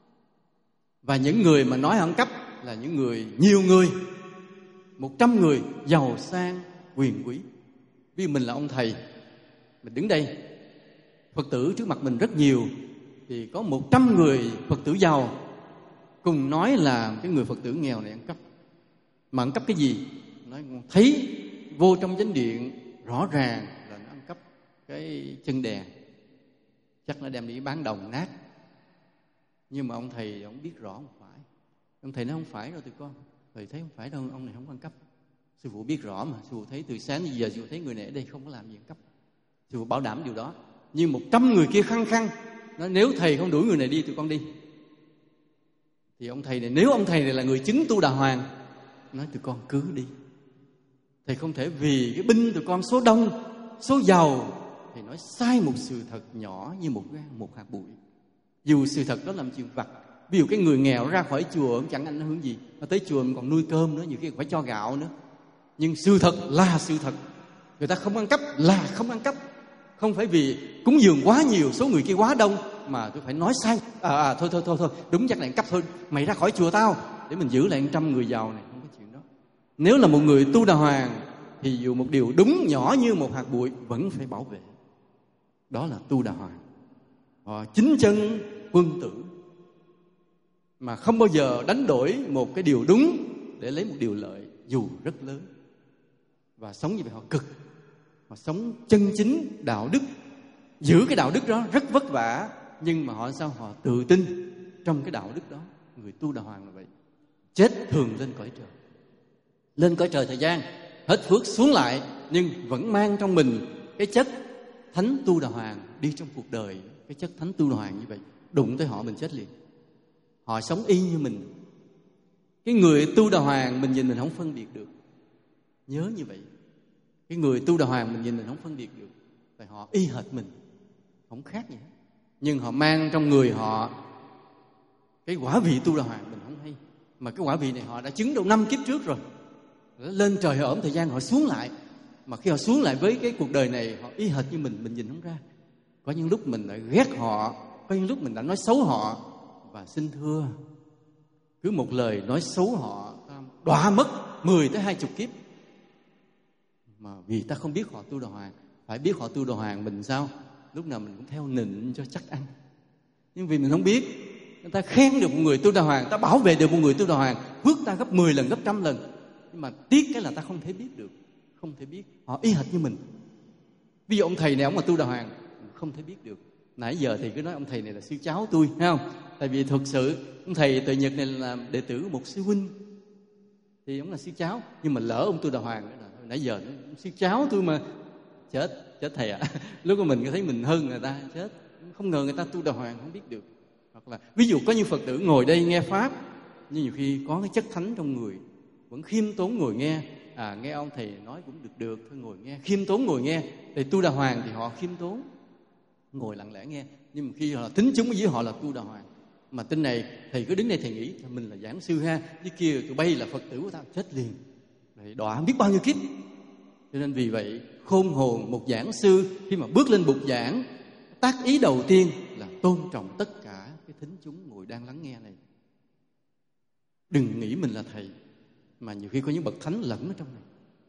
Và những người mà nói ăn cắp là những người, nhiều người, một trăm người giàu sang quyền quý. Vì mình là ông thầy, mình đứng đây, Phật tử trước mặt mình rất nhiều, thì có một trăm người Phật tử giàu cùng nói là cái người Phật tử nghèo này ăn cắp. Mà ăn cắp cái gì? Nói thấy vô trong chánh điện rõ ràng là nó ăn cắp cái chân đèn, chắc nó đem đi bán đồng nát. Nhưng mà ông thầy ông biết rõ không phải. Ông thầy nói không phải đâu tụi con. Thầy thấy không phải đâu, ông này không ăn cắp. Sư phụ biết rõ mà, sư phụ thấy từ sáng đến giờ sư phụ thấy người này ở đây không có làm gì ăn cắp. Sư phụ bảo đảm điều đó. Nhưng một trăm người kia khăng khăng nói nếu thầy không đuổi người này đi tụi con đi. Thì ông thầy này, nếu ông thầy này là người chứng tu đà hoàng, nói tụi con cứ đi. Thầy không thể vì cái binh tụi con số đông, số giàu, thì nói sai một sự thật nhỏ như một một hạt bụi. Dù sự thật đó làm chuyện vặt. Ví dụ cái người nghèo ra khỏi chùa chẳng ảnh hưởng gì, nó tới chùa mình còn nuôi cơm nữa, nhiều khi phải cho gạo nữa. Nhưng sự thật là sự thật. Người ta không ăn cắp là không ăn cắp. Không phải vì cúng dường quá nhiều, số người kia quá đông mà tôi phải nói sai. À, à thôi thôi thôi thôi, đúng chắc là ăn cắp thôi. Mày ra khỏi chùa tao để mình giữ lại một trăm người giàu này. Không có chuyện đó. Nếu là một người tu đà hoàng thì dù một điều đúng nhỏ như một hạt bụi vẫn phải bảo vệ. Đó là tu đà hoàng. Họ chính chân quân tử, mà không bao giờ đánh đổi một cái điều đúng để lấy một điều lợi dù rất lớn. Và sống như vậy họ cực. Họ sống chân chính đạo đức. Giữ cái đạo đức đó rất vất vả, nhưng mà họ sao? Họ tự tin trong cái đạo đức đó. Người tu đà hoàng là vậy. Chết thường lên cõi trời. Lên cõi trời thời gian, hết phước xuống lại, nhưng vẫn mang trong mình cái chất thánh tu đà hoàng đi trong cuộc đời. Cái chất thánh tu đà hoàng như vậy, đụng tới họ mình chết liền. Họ sống y như mình. Cái người tu đà hoàng mình nhìn mình không phân biệt được. Nhớ như vậy. Cái người tu đà hoàng mình nhìn mình không phân biệt được. Tại họ y hệt mình, không khác gì hết. Nhưng họ mang trong người họ cái quả vị tu đà hoàng mình không hay. Mà cái quả vị này họ đã chứng đâu năm kiếp trước rồi. Lên trời họ ổn thời gian họ xuống lại. Mà khi họ xuống lại với cái cuộc đời này, họ y hệt như mình, mình nhìn không ra. Có những lúc mình lại ghét họ, có những lúc mình đã nói xấu họ. Và xin thưa, cứ một lời nói xấu họ đọa mất mười tới hai chục kiếp. Mà vì ta không biết họ tu đà hoàng. Phải biết họ tu đà hoàng mình sao? Lúc nào mình cũng theo nịnh cho chắc ăn. Nhưng vì mình không biết, người ta khen được một người tu đà hoàng, ta bảo vệ được một người tu đà hoàng, phước ta gấp mười lần, gấp trăm lần. Nhưng mà tiếc cái là ta không thể biết được. Không thể biết. Họ y hệt như mình. Ví dụ ông thầy này, ông là tu đà hoàng, không thể biết được. Nãy giờ thì cứ nói ông thầy này là sư cháu tôi, thấy không? Tại vì thực sự ông thầy Tuệ Nhật này là đệ tử của một sư huynh, thì ông là sư cháu. Nhưng mà lỡ ông tu đà hoàng nữa, nãy giờ nói, sư cháu tôi mà chết chết thầy ạ. À. Lúc mà mình thấy mình hơn người ta chết. không ngờ người ta tu đà hoàng không biết được. Hoặc là ví dụ có những Phật tử ngồi đây nghe pháp, nhưng nhiều khi có cái chất thánh trong người, vẫn khiêm tốn ngồi nghe. À, nghe ông thầy nói cũng được được, thôi ngồi nghe, khiêm tốn ngồi nghe. Thì tu đà hoàng thì họ khiêm tốn, ngồi lặng lẽ nghe. Nhưng mà khi họ là tính chúng ở dưới họ là tu đà hoàng. Mà tin này thầy cứ đứng đây thầy nghĩ mình là giảng sư ha, dưới kia tụi bay là Phật tử của tao, chết liền, thầy đọa biết bao nhiêu kiếp. Cho nên vì vậy khôn hồn một giảng sư khi mà bước lên bục giảng, tác ý đầu tiên là tôn trọng tất cả cái thính chúng ngồi đang lắng nghe này. Đừng nghĩ mình là thầy, mà nhiều khi có những bậc thánh lẫn ở trong này,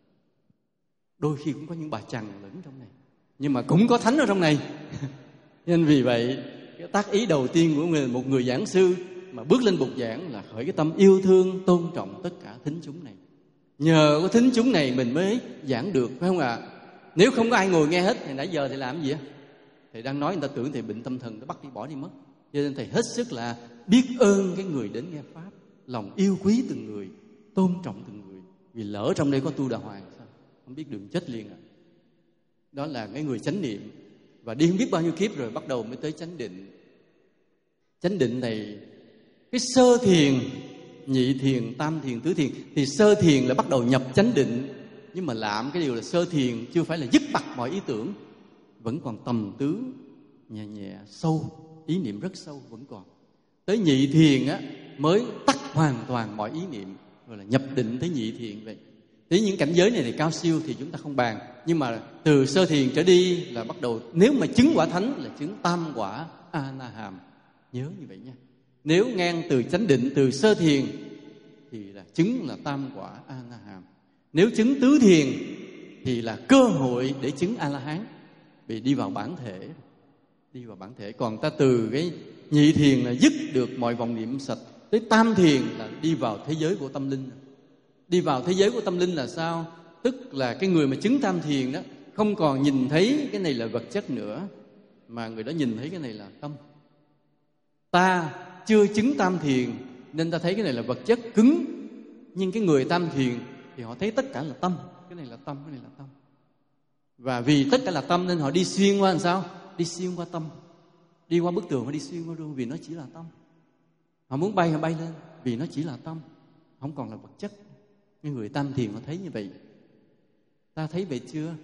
đôi khi cũng có những bà chằn lẫn trong này, nhưng mà cũng có thánh ở trong này. Nên vì vậy cái tác ý đầu tiên của người, một người giảng sư mà bước lên bục giảng là khởi cái tâm yêu thương, tôn trọng tất cả thính chúng này. Nhờ có thính chúng này mình mới giảng được, phải không ạ? À? Nếu không có ai ngồi nghe hết thì nãy giờ thầy làm gì á? Thầy đang nói người ta tưởng thầy bệnh tâm thần, nó bắt đi bỏ đi mất. Cho nên thầy hết sức là biết ơn cái người đến nghe pháp, lòng yêu quý từng người, tôn trọng từng người. Vì lỡ trong đây có tu đà hoàng sao? Không biết đường chết liền à. Đó là cái người chánh niệm. Và đi không biết bao nhiêu kiếp rồi bắt đầu mới tới chánh định. Chánh định này, cái sơ thiền, nhị thiền, tam thiền, tứ thiền. Thì sơ thiền là bắt đầu nhập chánh định. Nhưng mà làm cái điều là sơ thiền chưa phải là dứt bặt mọi ý tưởng, vẫn còn tầm tứ, nhẹ nhẹ, sâu, ý niệm rất sâu vẫn còn. Tới nhị thiền á mới tắt hoàn toàn mọi ý niệm, rồi là nhập định tới nhị thiền vậy. Thế những cảnh giới này thì cao siêu thì chúng ta không bàn. Nhưng mà từ sơ thiền trở đi là bắt đầu, nếu mà chứng quả thánh là chứng tam quả A-na-hàm. Nhớ như vậy nha. Nếu ngang từ chánh định, từ sơ thiền thì là chứng là tam quả A-na-hàm. Nếu chứng tứ thiền thì là cơ hội để chứng A-la-hán, vì đi vào bản thể. Đi vào bản thể. Còn ta từ cái nhị thiền là dứt được mọi vọng niệm sạch, tới tam thiền là đi vào thế giới của tâm linh. Đi vào thế giới của tâm linh là sao? Tức là cái người mà chứng tam thiền đó không còn nhìn thấy cái này là vật chất nữa, mà người đó nhìn thấy cái này là tâm. Ta chưa chứng tam thiền nên ta thấy cái này là vật chất cứng, nhưng cái người tam thiền thì họ thấy tất cả là tâm. Cái này là tâm, cái này là tâm. Và vì tất cả là tâm nên họ đi xuyên qua làm sao? Đi xuyên qua tâm. Đi qua bức tường họ đi xuyên qua luôn, vì nó chỉ là tâm. Họ muốn bay họ bay lên, vì nó chỉ là tâm, không còn là vật chất. Những người tam thiền họ thấy như vậy. Ta thấy vậy chưa?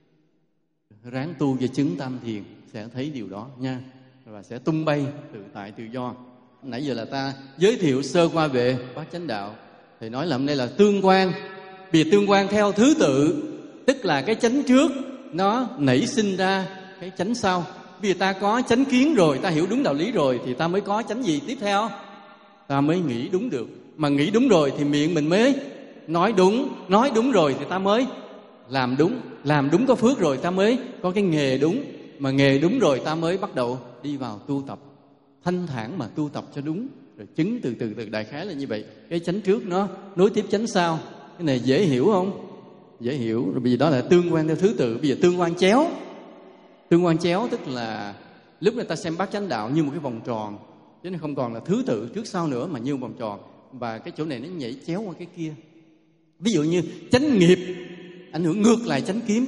Ráng tu và chứng tam thiền sẽ thấy điều đó nha. Và sẽ tung bay tự tại tự do. Nãy giờ là ta giới thiệu sơ qua về bát chánh đạo. Thầy nói là hôm nay là tương quan. Vì tương quan theo thứ tự, tức là cái chánh trước nó nảy sinh ra cái chánh sau. Vì ta có chánh kiến rồi, ta hiểu đúng đạo lý rồi, thì ta mới có chánh gì tiếp theo? Ta mới nghĩ đúng được. Mà nghĩ đúng rồi thì miệng mình mới nói đúng. Nói đúng rồi thì ta mới làm đúng. Làm đúng có phước rồi ta mới có cái nghề đúng. Mà nghề đúng rồi ta mới bắt đầu đi vào tu tập. Thanh thản mà tu tập cho đúng, rồi chứng từ từ từ. Đại khái là như vậy. Cái chánh trước nó nối tiếp chánh sau. Cái này dễ hiểu không? Dễ hiểu. Rồi bây giờ đó là tương quan theo thứ tự. Bây giờ tương quan chéo. Tương quan chéo tức là lúc này ta xem bát chánh đạo như một cái vòng tròn, chứ nó không còn là thứ tự trước sau nữa, mà như một vòng tròn. Và cái chỗ này nó nhảy chéo qua cái kia. Ví dụ như chánh nghiệp ảnh hưởng ngược lại chánh kiến.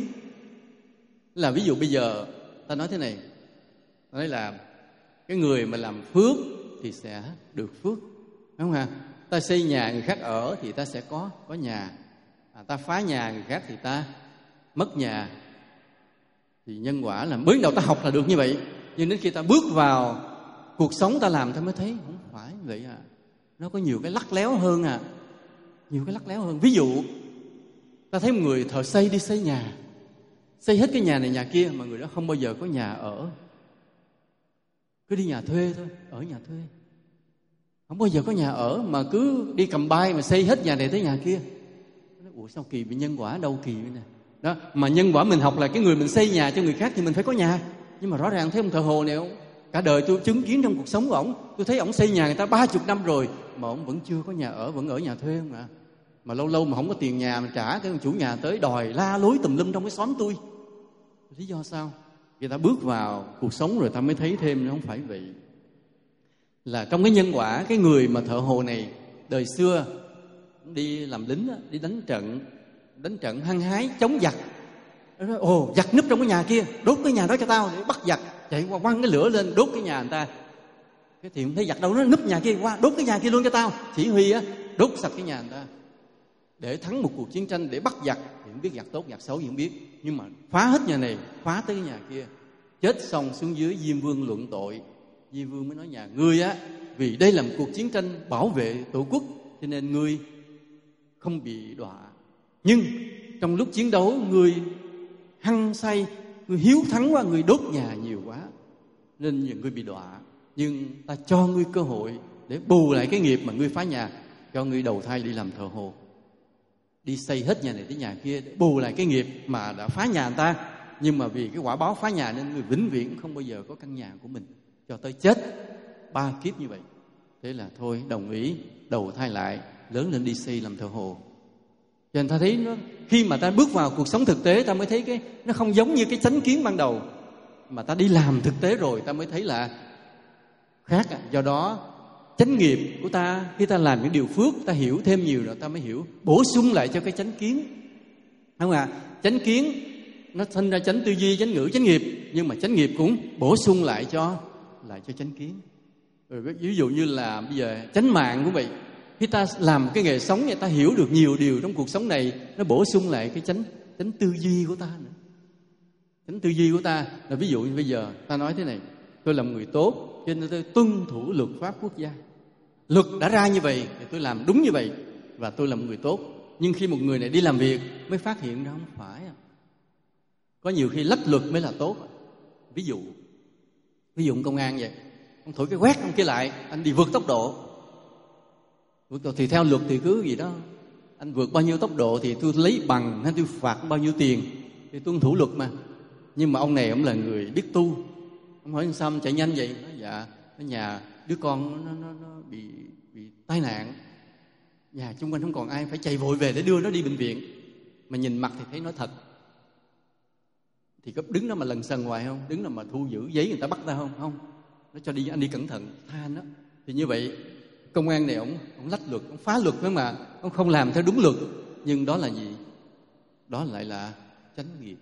Là ví dụ bây giờ ta nói thế này, ta nói là cái người mà làm phước thì sẽ được phước, đúng không hả? Ta xây nhà người khác ở thì ta sẽ có có nhà. À, ta phá nhà người khác thì ta mất nhà. Thì nhân quả là mới đầu ta học là được như vậy, nhưng đến khi ta bước vào cuộc sống ta làm ta mới thấy không phải vậy à. Nó có nhiều cái lắt léo hơn à. Nhiều cái lắt léo hơn. Ví dụ ta thấy một người thợ xây đi xây nhà, xây hết cái nhà này nhà kia, mà người đó không bao giờ có nhà ở, cứ đi nhà thuê thôi, ở nhà thuê, không bao giờ có nhà ở, mà cứ đi cầm bay mà xây hết nhà này tới nhà kia. Ủa sao kỳ bị nhân quả đâu kỳ vậy nè. Đó, mà nhân quả mình học là cái người mình xây nhà cho người khác thì mình phải có nhà. Nhưng mà rõ ràng thấy ông thợ hồ này, ông, cả đời tôi chứng kiến trong cuộc sống của ổng, tôi thấy ổng xây nhà người ta ba chục năm rồi mà ổng vẫn chưa có nhà ở, vẫn ở nhà thuê không ạ? À? Mà lâu lâu mà không có tiền nhà mà trả, cái chủ nhà tới đòi la lối tùm lum trong cái xóm tôi. Lý do sao? Người ta bước vào cuộc sống rồi ta mới thấy thêm, nó không phải vậy. Là trong cái nhân quả, cái người mà thợ hồ này đời xưa đi làm lính, đi đánh trận, đánh trận hăng hái chống giặc, Nó nói, ồ, giặc núp trong cái nhà kia, đốt cái nhà đó cho tao để bắt giặc. Chạy qua quăng cái lửa lên đốt cái nhà người ta. Cái thì thấy giặc đâu, nó núp nhà kia, qua đốt cái nhà kia luôn cho tao. Chỉ huy á, đốt sạch cái nhà người ta để thắng một cuộc chiến tranh, để bắt giặc. Thì không biết giặc tốt giặc xấu gì không biết, nhưng mà phá hết nhà này, phá tới cái nhà kia. Chết xong xuống dưới Diêm Vương luận tội. Diêm Vương mới nói, nhà ngươi á, vì đây là một cuộc chiến tranh bảo vệ tổ quốc, cho nên ngươi không bị đọa. Nhưng trong lúc chiến đấu, ngươi hăng say, ngươi hiếu thắng quá, ngươi đốt nhà nhiều quá, nên nhiều ngươi bị đọa. Nhưng ta cho ngươi cơ hội để bù lại cái nghiệp mà ngươi phá nhà, cho ngươi đầu thai đi làm thợ hồ, đi xây hết nhà này tới nhà kia để bù lại cái nghiệp mà đã phá nhà người ta. Nhưng mà vì cái quả báo phá nhà nên người vĩnh viễn không bao giờ có căn nhà của mình cho tới chết, ba kiếp như vậy. Thế là thôi đồng ý đầu thai lại, lớn lên đi xây làm thợ hồ. Cho nên ta thấy nó, khi mà ta bước vào cuộc sống thực tế, ta mới thấy cái nó không giống như cái chánh kiến ban đầu, mà ta đi làm thực tế rồi ta mới thấy là khác. Do đó chánh nghiệp của ta, khi ta làm những điều phước, ta hiểu thêm nhiều rồi ta mới hiểu, bổ sung lại cho cái chánh kiến, không à? Chánh kiến nó sinh ra chánh tư duy, chánh ngữ, chánh nghiệp, nhưng mà chánh nghiệp cũng bổ sung lại cho lại cho chánh kiến. Rồi ví dụ như là bây giờ chánh mạng cũng vậy. Khi ta làm cái nghề sống này, ta hiểu được nhiều điều trong cuộc sống này, nó bổ sung lại cái chánh chánh tư duy của ta nữa. Chánh tư duy của ta là ví dụ như bây giờ ta nói thế này, tôi là một người tốt, cho nên tôi tuân thủ luật pháp quốc gia. Luật đã ra như vậy thì tôi làm đúng như vậy và tôi là một người tốt. Nhưng khi một người này đi làm việc mới phát hiện ra không phải. Có nhiều khi lách luật mới là tốt. Ví dụ Ví dụ công an vậy, ông thổi cái quét ông kia lại, anh đi vượt tốc độ. Vượt tốc độ thì theo luật thì cứ gì đó, anh vượt bao nhiêu tốc độ thì tôi lấy bằng hay tôi phạt bao nhiêu tiền, thì tuân thủ luật mà. Nhưng mà ông này ông là người biết tu. Ông hỏi sao chạy nhanh vậy? Nói, dạ ở nhà đứa con nó, nó, nó bị bị tai nạn, nhà chung quanh không còn ai, phải chạy vội về để đưa nó đi bệnh viện. Mà nhìn mặt thì thấy nói thật. Thì có đứng đó mà lần sần hoài không? Đứng đó mà thu giữ giấy người ta bắt ta không? Không. Nó cho đi, anh đi cẩn thận, tha anh đó. Thì như vậy công an này ông ông lách luật, ông phá luật, nhưng mà ông không làm theo đúng luật. Nhưng đó là gì? Đó lại là chánh nghiệp.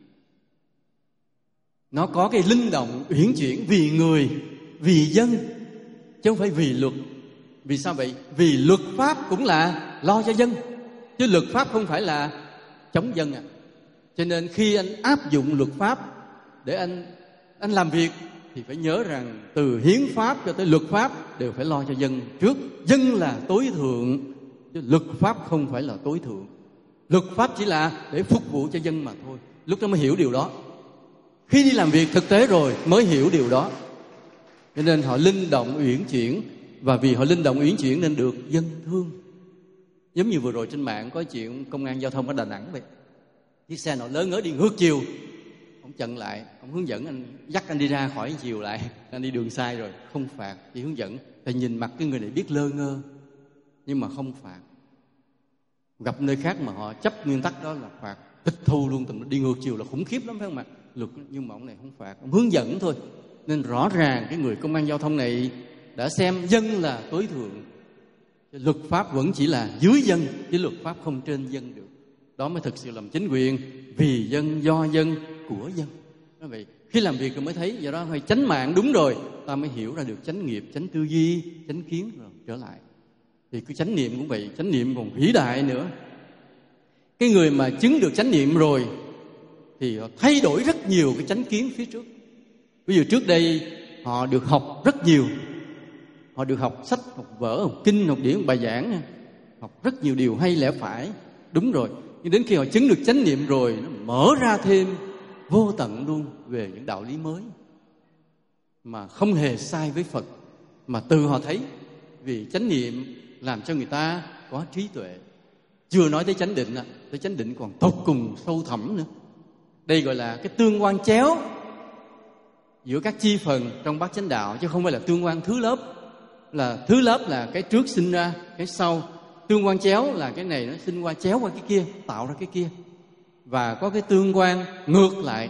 Nó có cái linh động uyển chuyển vì người, vì dân, chứ không phải vì luật. Vì sao vậy? Vì luật pháp cũng là lo cho dân, chứ luật pháp không phải là chống dân à. Cho nên khi anh áp dụng luật pháp để anh anh làm việc thì phải nhớ rằng từ hiến pháp cho tới luật pháp đều phải lo cho dân trước. Dân là tối thượng, chứ luật pháp không phải là tối thượng. Luật pháp chỉ là để phục vụ cho dân mà thôi. Lúc đó mới hiểu điều đó. Khi đi làm việc thực tế rồi mới hiểu điều đó. Cho nên họ linh động uyển chuyển, và vì họ linh động uyển chuyển nên được dân thương. Giống như vừa rồi trên mạng có chuyện công an giao thông ở Đà Nẵng vậy. Chiếc xe nào lớn ngớ đi ngược chiều, ông chặn lại, ông hướng dẫn anh, dắt anh đi ra khỏi chiều lại. Anh đi đường sai rồi, không phạt, chỉ hướng dẫn. Tại nhìn mặt cái người này biết lơ ngơ, nhưng mà không phạt. Gặp nơi khác mà họ chấp nguyên tắc đó là phạt tịch thu luôn, tầm đi ngược chiều là khủng khiếp lắm phải không ạ? Luật, nhưng mà ông này không phạt, ông hướng dẫn thôi. Nên rõ ràng cái người công an giao thông này đã xem dân là tối thượng, luật pháp vẫn chỉ là dưới dân, chứ luật pháp không trên dân được. Đó mới thực sự làm chính quyền, vì dân, do dân, của dân. Đó vậy. Khi làm việc rồi mới thấy, do đó phải chánh mạng đúng rồi, ta mới hiểu ra được chánh nghiệp, chánh tư duy, chánh kiến rồi trở lại. Thì cái chánh niệm cũng vậy, chánh niệm còn vĩ đại nữa. Cái người mà chứng được chánh niệm rồi thì họ thay đổi rất nhiều cái chánh kiến phía trước. Ví dụ trước đây họ được học rất nhiều, họ được học sách, học vở, học kinh, học điển, bài giảng, học rất nhiều điều hay lẽ phải, đúng rồi. Nhưng đến khi họ chứng được chánh niệm rồi, nó mở ra thêm vô tận luôn về những đạo lý mới mà không hề sai với Phật, mà từ họ thấy. Vì chánh niệm làm cho người ta có trí tuệ. Chưa nói tới chánh định, tới chánh định còn tột cùng sâu thẳm nữa. Đây gọi là cái tương quan chéo giữa các chi phần trong bát chánh đạo, chứ không phải là tương quan thứ lớp. Là thứ lớp là cái trước sinh ra cái sau, tương quan chéo là cái này nó sinh qua chéo qua cái kia, tạo ra cái kia. Và có cái tương quan ngược lại.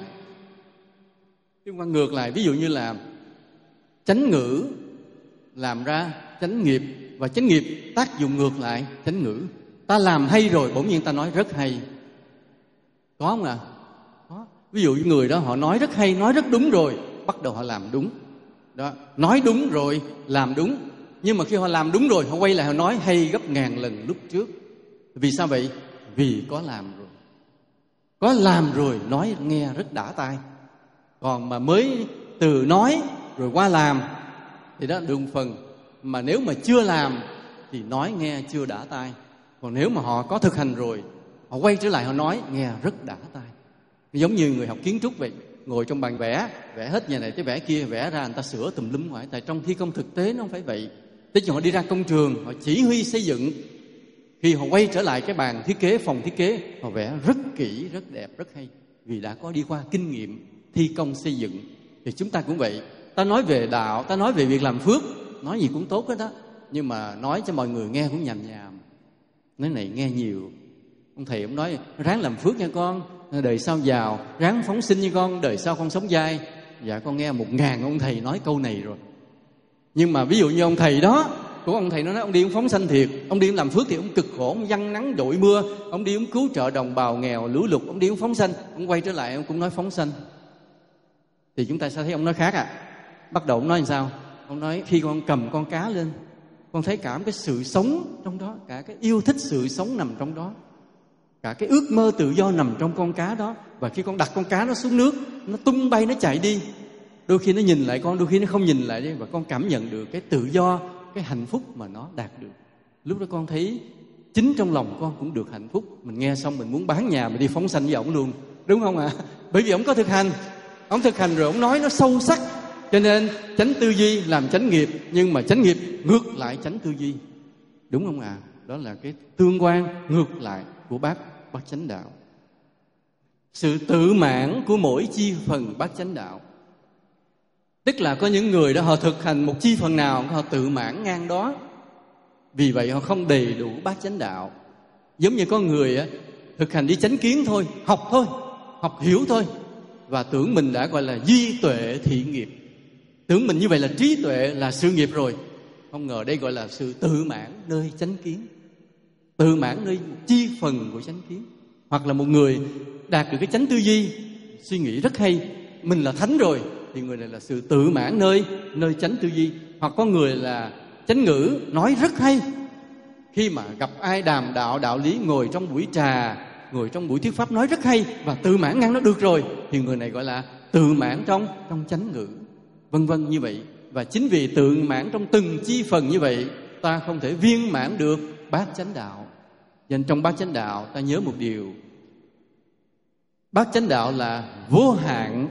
Tương quan ngược lại, ví dụ như là chánh ngữ làm ra chánh nghiệp, và chánh nghiệp tác dụng ngược lại chánh ngữ. Ta làm hay rồi bỗng nhiên ta nói rất hay, có không ạ? À? Có. Ví dụ người đó họ nói rất hay, nói rất đúng rồi, bắt đầu họ làm đúng. Đó, nói đúng rồi, làm đúng. Nhưng mà khi họ làm đúng rồi, họ quay lại họ nói hay gấp ngàn lần lúc trước. Vì sao vậy? Vì có làm rồi. Có làm rồi, nói nghe rất đã tai. Còn mà mới từ nói rồi qua làm thì đó được một phần. Mà nếu mà chưa làm thì nói nghe chưa đã tai. Còn nếu mà họ có thực hành rồi, họ quay trở lại họ nói nghe rất đã tai. Giống như người học kiến trúc vậy, ngồi trong bàn vẽ, vẽ hết nhà này tới vẽ kia, vẽ ra người ta sửa tùm lum ngoài. Tại trong thi công thực tế nó không phải vậy. Tức là họ đi ra công trường, họ chỉ huy xây dựng. Khi họ quay trở lại cái bàn thiết kế, phòng thiết kế, họ vẽ rất kỹ, rất đẹp, rất hay. Vì đã có đi qua kinh nghiệm thi công xây dựng. Thì chúng ta cũng vậy. Ta nói về đạo, ta nói về việc làm phước, nói gì cũng tốt hết đó. Nhưng mà nói cho mọi người nghe cũng nhàm nhàm. Nói này nghe nhiều. Ông thầy ông nói ráng làm phước nha con, đời sau giàu, ráng phóng sinh như con, đời sau con sống dai. Dạ con nghe một ngàn ông thầy nói câu này rồi. Nhưng mà ví dụ như ông thầy đó, của ông thầy nó nói ông đi ông phóng sanh thiệt, ông đi ông làm phước thì ông cực khổ, ông giăng nắng đội mưa, ông đi ông cứu trợ đồng bào nghèo lũ lụt, ông đi ông phóng sanh, ông quay trở lại ông cũng nói phóng sanh. Thì chúng ta sẽ thấy ông nói khác à. Bắt đầu ông nói làm sao? Ông nói khi con cầm con cá lên, con thấy cả cái sự sống trong đó, cả cái yêu thích sự sống nằm trong đó, cả cái ước mơ tự do nằm trong con cá đó. Và khi con đặt con cá nó xuống nước, nó tung bay, nó chạy đi. Đôi khi nó nhìn lại con, đôi khi nó không nhìn lại đi. Và con cảm nhận được cái tự do, cái hạnh phúc mà nó đạt được. Lúc đó con thấy chính trong lòng con cũng được hạnh phúc. Mình nghe xong mình muốn bán nhà, mình đi phóng sanh với ổng luôn. Đúng không ạ? À? Bởi vì ổng có thực hành. Ổng thực hành rồi ổng nói nó sâu sắc. Cho nên chánh tư duy làm chánh nghiệp. Nhưng mà chánh nghiệp ngược lại chánh tư duy. Đúng không ạ? À? Đó là cái tương quan ngược lại của bát bát chánh đạo. Sự tự mãn của mỗi chi phần bát chánh đạo. Tức là có những người đó họ thực hành một chi phần nào họ tự mãn ngang đó. Vì vậy họ không đầy đủ bát chánh đạo. Giống như có người á, thực hành đi chánh kiến thôi, học thôi, học hiểu thôi, và tưởng mình đã gọi là duy tuệ thị nghiệp. Tưởng mình như vậy là trí tuệ, là sự nghiệp rồi. Không ngờ đây gọi là sự tự mãn nơi chánh kiến. Tự mãn nơi chi phần của chánh kiến. Hoặc là một người đạt được cái chánh tư duy, suy nghĩ rất hay, mình là thánh rồi, thì người này là sự tự mãn nơi nơi chánh tư duy. Hoặc có người là chánh ngữ, nói rất hay. Khi mà gặp ai đàm đạo, đạo lý, ngồi trong buổi trà, ngồi trong buổi thuyết pháp nói rất hay và tự mãn ngang nó được rồi, thì người này gọi là tự mãn trong trong chánh ngữ, vân vân như vậy. Và chính vì tự mãn trong từng chi phần như vậy, ta không thể viên mãn được bát chánh đạo. Nên trong bát chánh đạo ta nhớ một điều, bát chánh đạo là vô hạn.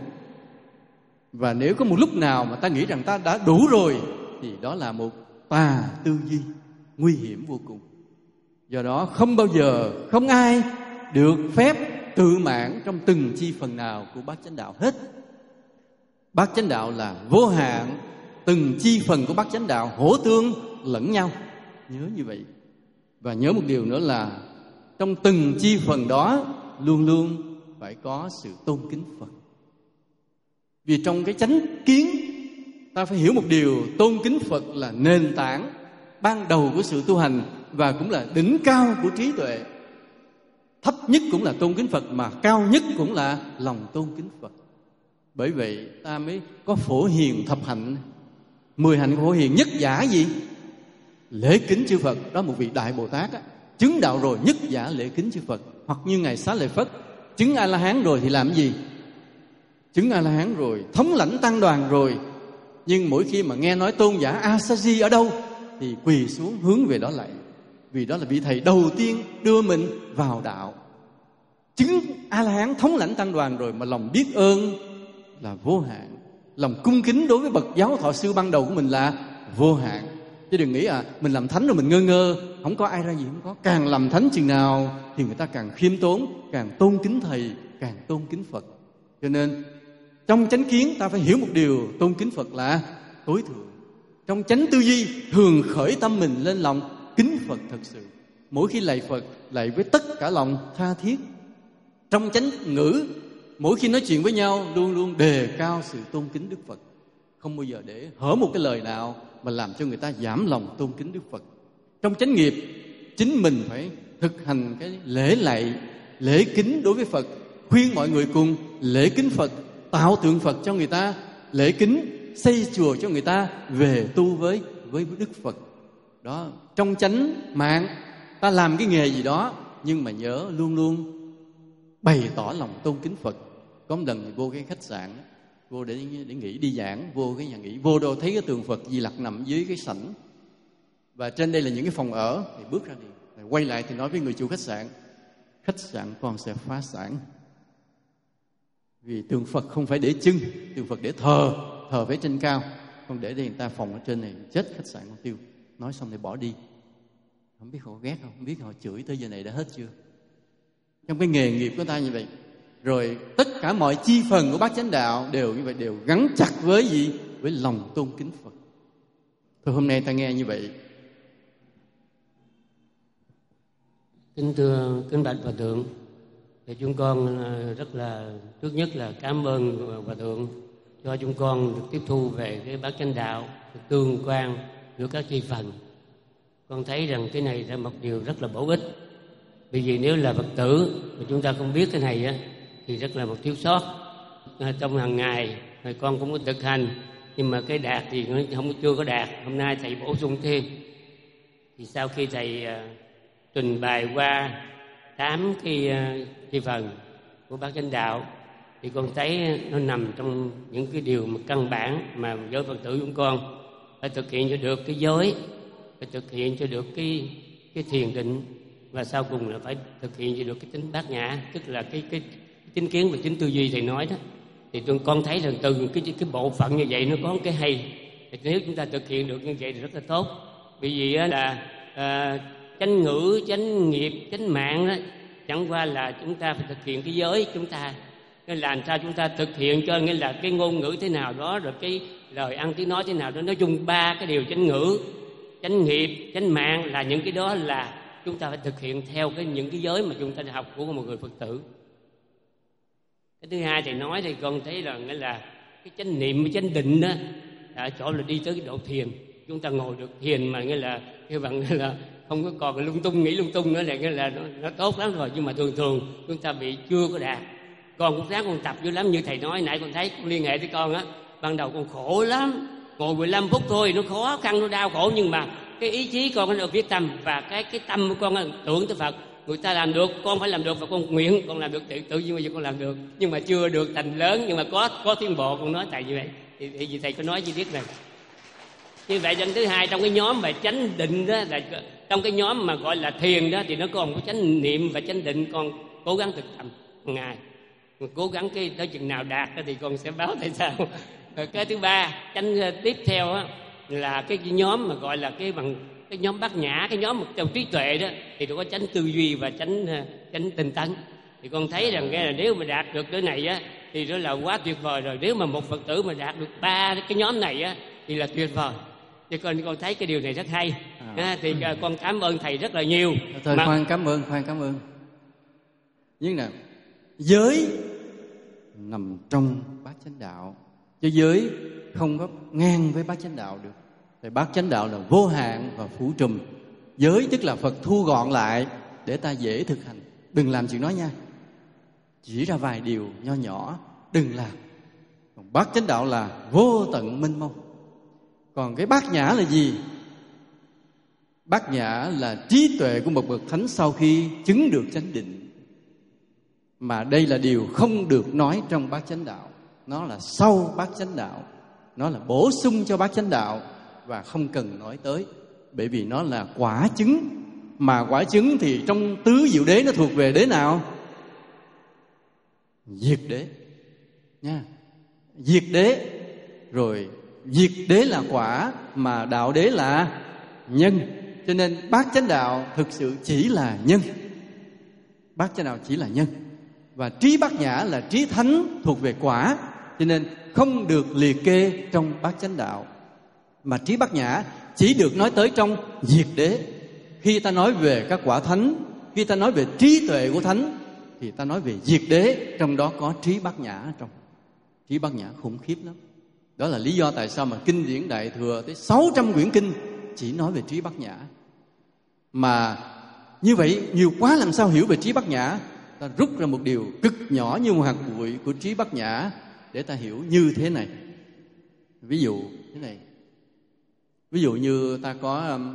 Và nếu có một lúc nào mà ta nghĩ rằng ta đã đủ rồi, thì đó là một tà tư duy nguy hiểm vô cùng. Do đó không bao giờ, không ai được phép tự mãn trong từng chi phần nào của bát chánh đạo hết. Bát chánh đạo là vô hạn, từng chi phần của bát chánh đạo hỗ tương lẫn nhau. Nhớ như vậy. Và nhớ một điều nữa là trong từng chi phần đó luôn luôn phải có sự tôn kính Phật. Vì trong cái chánh kiến ta phải hiểu một điều, tôn kính Phật là nền tảng ban đầu của sự tu hành và cũng là đỉnh cao của trí tuệ. Thấp nhất cũng là tôn kính Phật, mà cao nhất cũng là lòng tôn kính Phật. Bởi vậy ta mới có phổ hiền thập hạnh. Mười hạnh phổ hiền nhất giả gì? Lễ kính chư Phật. Đó một vị Đại Bồ Tát á, chứng đạo rồi nhất giả lễ kính chư Phật. Hoặc như Ngài Xá Lợi Phất, chứng A-la-hán rồi thì làm gì? Chứng A-la-hán rồi, thống lãnh tăng đoàn rồi, nhưng mỗi khi mà nghe nói tôn giả A-sa-di ở đâu thì quỳ xuống hướng về đó lại. Vì đó là vị thầy đầu tiên đưa mình vào đạo. Chứng A-la-hán thống lãnh tăng đoàn rồi mà lòng biết ơn là vô hạn. Lòng cung kính đối với bậc giáo thọ sư ban đầu của mình là vô hạn. Chứ đừng nghĩ à mình làm thánh rồi mình ngơ ngơ, không có ai ra gì, không có. Càng làm thánh chừng nào thì người ta càng khiêm tốn, càng tôn kính thầy, càng tôn kính Phật. Cho nên trong chánh kiến ta phải hiểu một điều, tôn kính Phật là tối thượng. Trong chánh tư duy thường khởi tâm mình lên lòng kính Phật thật sự. Mỗi khi lạy Phật, lạy với tất cả lòng tha thiết. Trong chánh ngữ, mỗi khi nói chuyện với nhau luôn luôn đề cao sự tôn kính Đức Phật. Không bao giờ để hở một cái lời nào mà làm cho người ta giảm lòng tôn kính Đức Phật. Trong chánh nghiệp, chính mình phải thực hành cái lễ lạy, lễ kính đối với Phật, khuyên mọi người cùng lễ kính Phật, tạo tượng Phật cho người ta, lễ kính, xây chùa cho người ta, về tu với với Đức Phật. Đó, trong chánh mạng ta làm cái nghề gì đó, nhưng mà nhớ luôn luôn bày tỏ lòng tôn kính Phật. Có một lần thì vô cái khách sạn, vô để để nghỉ, đi giảng, vô cái nhà nghỉ, vô đâu thấy cái tượng Phật Di Lặc nằm dưới cái sảnh, và trên đây là những cái phòng ở. Thì bước ra đi, quay lại thì nói với người chủ khách sạn: khách sạn con sẽ phá sản, vì tượng Phật không phải để trưng, tượng Phật để thờ, thờ phải trên cao, con để đây người ta phòng ở trên này, chết khách sạn con tiêu. Nói xong thì bỏ đi. Không biết họ ghét không, không biết họ chửi tới giờ này đã hết chưa. Trong cái nghề nghiệp của ta như vậy, rồi tất cả mọi chi phần của bát chánh đạo đều như vậy, đều gắn chặt với gì? Với lòng tôn kính Phật. Thôi hôm nay ta nghe như vậy. Kính thưa kính bạch Hòa Thượng, thì chúng con rất là, trước nhất là cảm ơn Hòa Thượng cho chúng con được tiếp thu về cái bát chánh đạo, tương quan giữa các chi phần. Con thấy rằng cái này là một điều rất là bổ ích. Bởi vì nếu là Phật tử mà chúng ta không biết cái này á, thì rất là một thiếu sót. Trong hàng ngày con cũng có thực hành, nhưng mà cái đạt thì không chưa có đạt. Hôm nay thầy bổ sung thêm. Thì sau khi thầy uh, trình bày qua tám cái uh, chi phần của bát chánh đạo, thì con thấy nó nằm trong những cái điều mà căn bản mà với Phật tử chúng con phải thực hiện cho được cái giới, phải thực hiện cho được cái cái thiền định, và sau cùng là phải thực hiện cho được cái tính bát nhã, tức là cái cái chính kiến và chính tư duy thầy nói đó. Thì tôi con thấy rằng từ cái cái bộ phận như vậy nó có cái hay. Thì nếu chúng ta thực hiện được như vậy thì rất là tốt. Bởi vì là à, chánh ngữ, chánh nghiệp, chánh mạng đó, chẳng qua là chúng ta phải thực hiện cái giới chúng ta. Nên làm sao chúng ta thực hiện cho, nghĩa là cái ngôn ngữ thế nào đó, rồi cái lời ăn tiếng nói thế nào đó. Nói chung ba cái điều chánh ngữ, chánh nghiệp, chánh mạng là những cái đó là chúng ta phải thực hiện theo cái những cái giới mà chúng ta đã học của một người Phật tử. Cái thứ hai thầy nói thì con thấy là nghĩa là cái chánh niệm với chánh định đó, ở chỗ là đi tới cái độ thiền. Chúng ta ngồi được thiền mà nghĩa là cái bằng là không có còn lung tung, nghĩ lung tung nữa, là nghĩa là nó, nó tốt lắm rồi. Nhưng mà thường thường chúng ta bị chưa có đạt. Con cũng ráng con tập dữ lắm, như thầy nói nãy con thấy con liên hệ với con á, ban đầu con khổ lắm, ngồi mười lăm phút thôi nó khó khăn, nó đau khổ, nhưng mà cái ý chí con nó được quyết tâm, và cái cái tâm của con tưởng tới Phật. Người ta làm được, con phải làm được, và con nguyện con làm được, tự tự nhiên bây giờ con làm được, nhưng mà chưa được thành lớn, nhưng mà có có tiến bộ. Con nói thầy như vậy thì, thì, thì thầy có nói chi tiết này. Như vậy lần thứ hai trong cái nhóm về chánh định đó, là trong cái nhóm mà gọi là thiền đó, thì nó còn có chánh niệm và chánh định. Con cố gắng thực tập một ngày, cố gắng cái đó chừng nào đạt đó thì con sẽ báo tại sao. Rồi cái thứ ba, chánh tiếp theo á, là cái nhóm mà gọi là cái bằng cái nhóm bát nhã, cái nhóm trong trí tuệ đó, thì nó có chánh tư duy và chánh chánh tinh tấn. Thì con thấy rằng cái là nếu mà đạt được cái này á thì đó là quá tuyệt vời rồi. Nếu mà một Phật tử mà đạt được ba cái nhóm này á thì là tuyệt vời. Thì con con thấy cái điều này rất hay. À. À, thì con cảm ơn thầy rất là nhiều. Thôi mà... khoan cảm ơn, khoan cảm ơn. Nhưng là giới nằm trong bát chánh đạo, chứ giới không có ngang với bát chánh đạo được. Thì bát chánh đạo là vô hạn và phủ trùm. Giới tức là Phật thu gọn lại để ta dễ thực hành. Đừng làm chuyện đó nha. Chỉ ra vài điều nho nhỏ đừng làm. Còn bát chánh đạo là vô tận mênh mông. Còn cái bát nhã là gì? Bát nhã là trí tuệ của một bậc thánh sau khi chứng được chánh định. Mà đây là điều không được nói trong bát chánh đạo. Nó là sau bát chánh đạo, nó là bổ sung cho bát chánh đạo, và không cần nói tới. Bởi vì nó là quả chứng. Mà quả chứng thì trong tứ diệu đế nó thuộc về đế nào? Diệt đế nha. Diệt đế. Rồi diệt đế là quả, mà đạo đế là nhân. Cho nên bát chánh đạo thực sự chỉ là nhân. Bát chánh đạo chỉ là nhân. Và trí bát nhã là trí thánh thuộc về quả, cho nên không được liệt kê trong bát chánh đạo. Mà trí bát nhã chỉ được nói tới trong diệt đế. Khi ta nói về các quả thánh, khi ta nói về trí tuệ của thánh, thì ta nói về diệt đế, trong đó có trí bát nhã ở trong. Trí bát nhã khủng khiếp lắm. Đó là lý do tại sao mà kinh điển Đại Thừa tới sáu trăm quyển kinh chỉ nói về trí bát nhã. Mà như vậy nhiều quá làm sao hiểu về trí bát nhã. ta rút ra một điều cực nhỏ như một hạt bụi của trí bát nhã để ta hiểu như thế này. Ví dụ thế này, ví dụ như ta có um,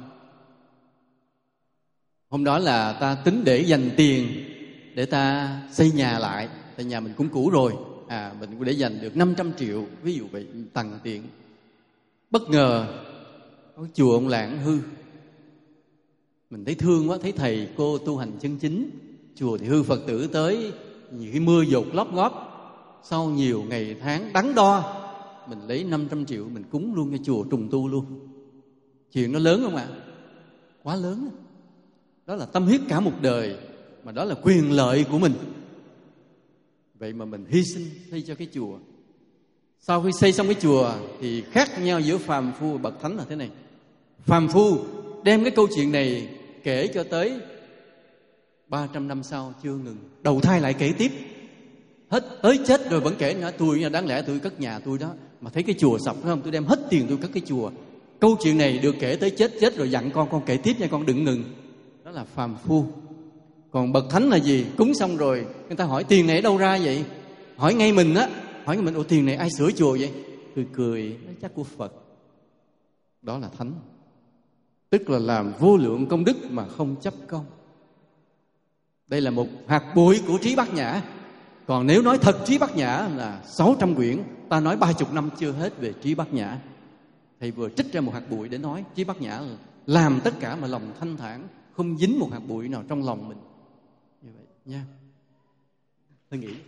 hôm đó là ta tính để dành tiền để ta xây nhà lại, tại nhà mình cũng cũ rồi, à mình cũng để dành được năm trăm triệu, ví dụ vậy, tặng tiền. Bất ngờ có chùa ông Lạng hư, mình thấy thương quá, thấy thầy cô tu hành chân chính, chùa thì hư, Phật tử tới, nhiều cái mưa dột lóp ngóp. Sau nhiều ngày tháng đắn đo, mình lấy năm trăm triệu mình cúng luôn cho chùa trùng tu luôn. Chuyện nó lớn không ạ? À? Quá lớn. Đó là tâm huyết cả một đời, mà đó là quyền lợi của mình. Vậy mà mình hy sinh xây cho cái chùa. Sau khi xây xong cái chùa thì khác nhau giữa phàm phu và bậc thánh là thế này. Phàm phu đem cái câu chuyện này kể cho tới ba trăm năm sau chưa ngừng, đầu thai lại kể tiếp. Hết tới chết rồi vẫn kể nữa. Tôi đáng lẽ tôi cất nhà tôi đó, mà thấy cái chùa sập phải không, tôi đem hết tiền tôi cất cái chùa. Câu chuyện này được kể tới chết, chết rồi dặn con, con kể tiếp nha, con đừng ngừng. Đó là phàm phu. Còn bậc thánh là gì? Cúng xong rồi người ta hỏi tiền này ở đâu ra vậy? Hỏi ngay mình á, hỏi ngay mình, ồ tiền này ai sửa chùa vậy? Cười cười, nói chắc của Phật. Đó là thánh. Tức là làm vô lượng công đức mà không chấp công. Đây là một hạt bụi của trí bát nhã. Còn nếu nói thật trí bát nhã là sáu trăm quyển, ta nói ba chục năm chưa hết về trí bát nhã. Thầy vừa trích ra một hạt bụi để nói trí bát nhã là làm tất cả mà lòng thanh thản, không dính một hạt bụi nào trong lòng mình. Như vậy nha. Tôi nghĩ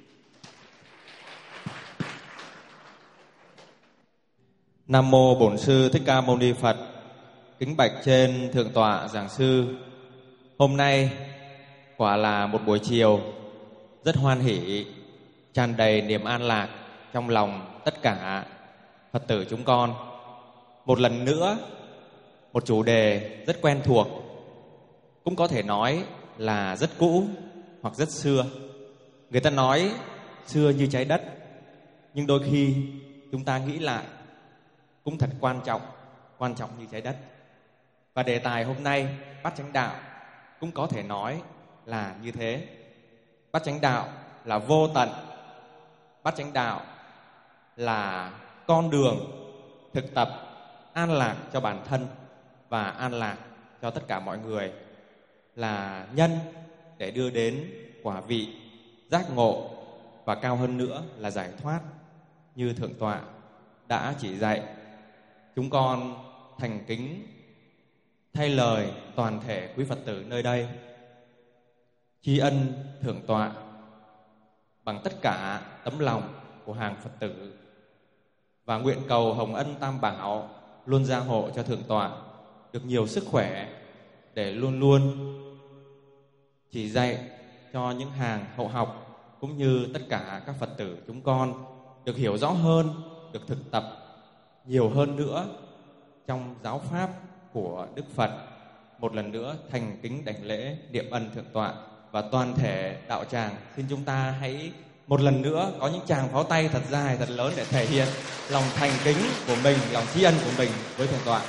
Nam mô Bổn Sư Thích Ca Mâu Ni Phật. Kính bạch trên thượng tọa giảng sư. Hôm nay quả là một buổi chiều rất hoan hỷ, tràn đầy niềm an lạc trong lòng tất cả Phật tử chúng con. Một lần nữa, một chủ đề rất quen thuộc, cũng có thể nói là rất cũ hoặc rất xưa. Người ta nói xưa như trái đất, nhưng đôi khi chúng ta nghĩ lại cũng thật quan trọng, quan trọng như trái đất. Và đề tài hôm nay, Bát Chánh Đạo, cũng có thể nói là như thế. Bát Chánh Đạo là vô tận. Bát Chánh Đạo là con đường thực tập an lạc cho bản thân và an lạc cho tất cả mọi người, là nhân để đưa đến quả vị giác ngộ, và cao hơn nữa là giải thoát như thượng tọa đã chỉ dạy. Chúng con thành kính thay lời toàn thể quý Phật tử nơi đây tri ân thượng tọa bằng tất cả tấm lòng của hàng Phật tử, và nguyện cầu hồng ân tam bảo luôn gia hộ cho thượng tọa được nhiều sức khỏe để luôn luôn chỉ dạy cho những hàng hậu học, cũng như tất cả các Phật tử chúng con được hiểu rõ hơn, được thực tập nhiều hơn nữa trong giáo pháp của Đức Phật. Một lần nữa thành kính đảnh lễ niệm ân thượng tọa, và toàn thể đạo tràng xin chúng ta hãy một lần nữa có những tràng pháo tay thật dài, thật lớn để thể hiện lòng thành kính của mình, lòng tri ân của mình với thượng tọa.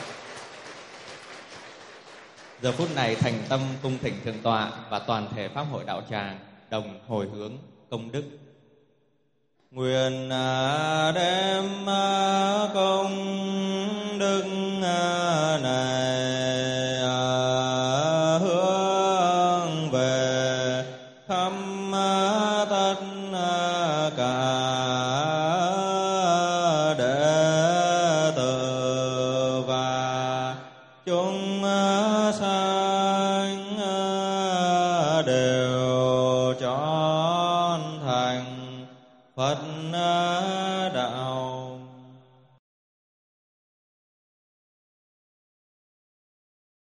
Giờ phút này thành tâm cung thỉnh thượng tọa và toàn thể pháp hội đạo tràng đồng hồi hướng công đức. Nguyện đem công đức này hướng về khắp tất cả đệ tử và chúng sanh đều trọn thành Phật đạo.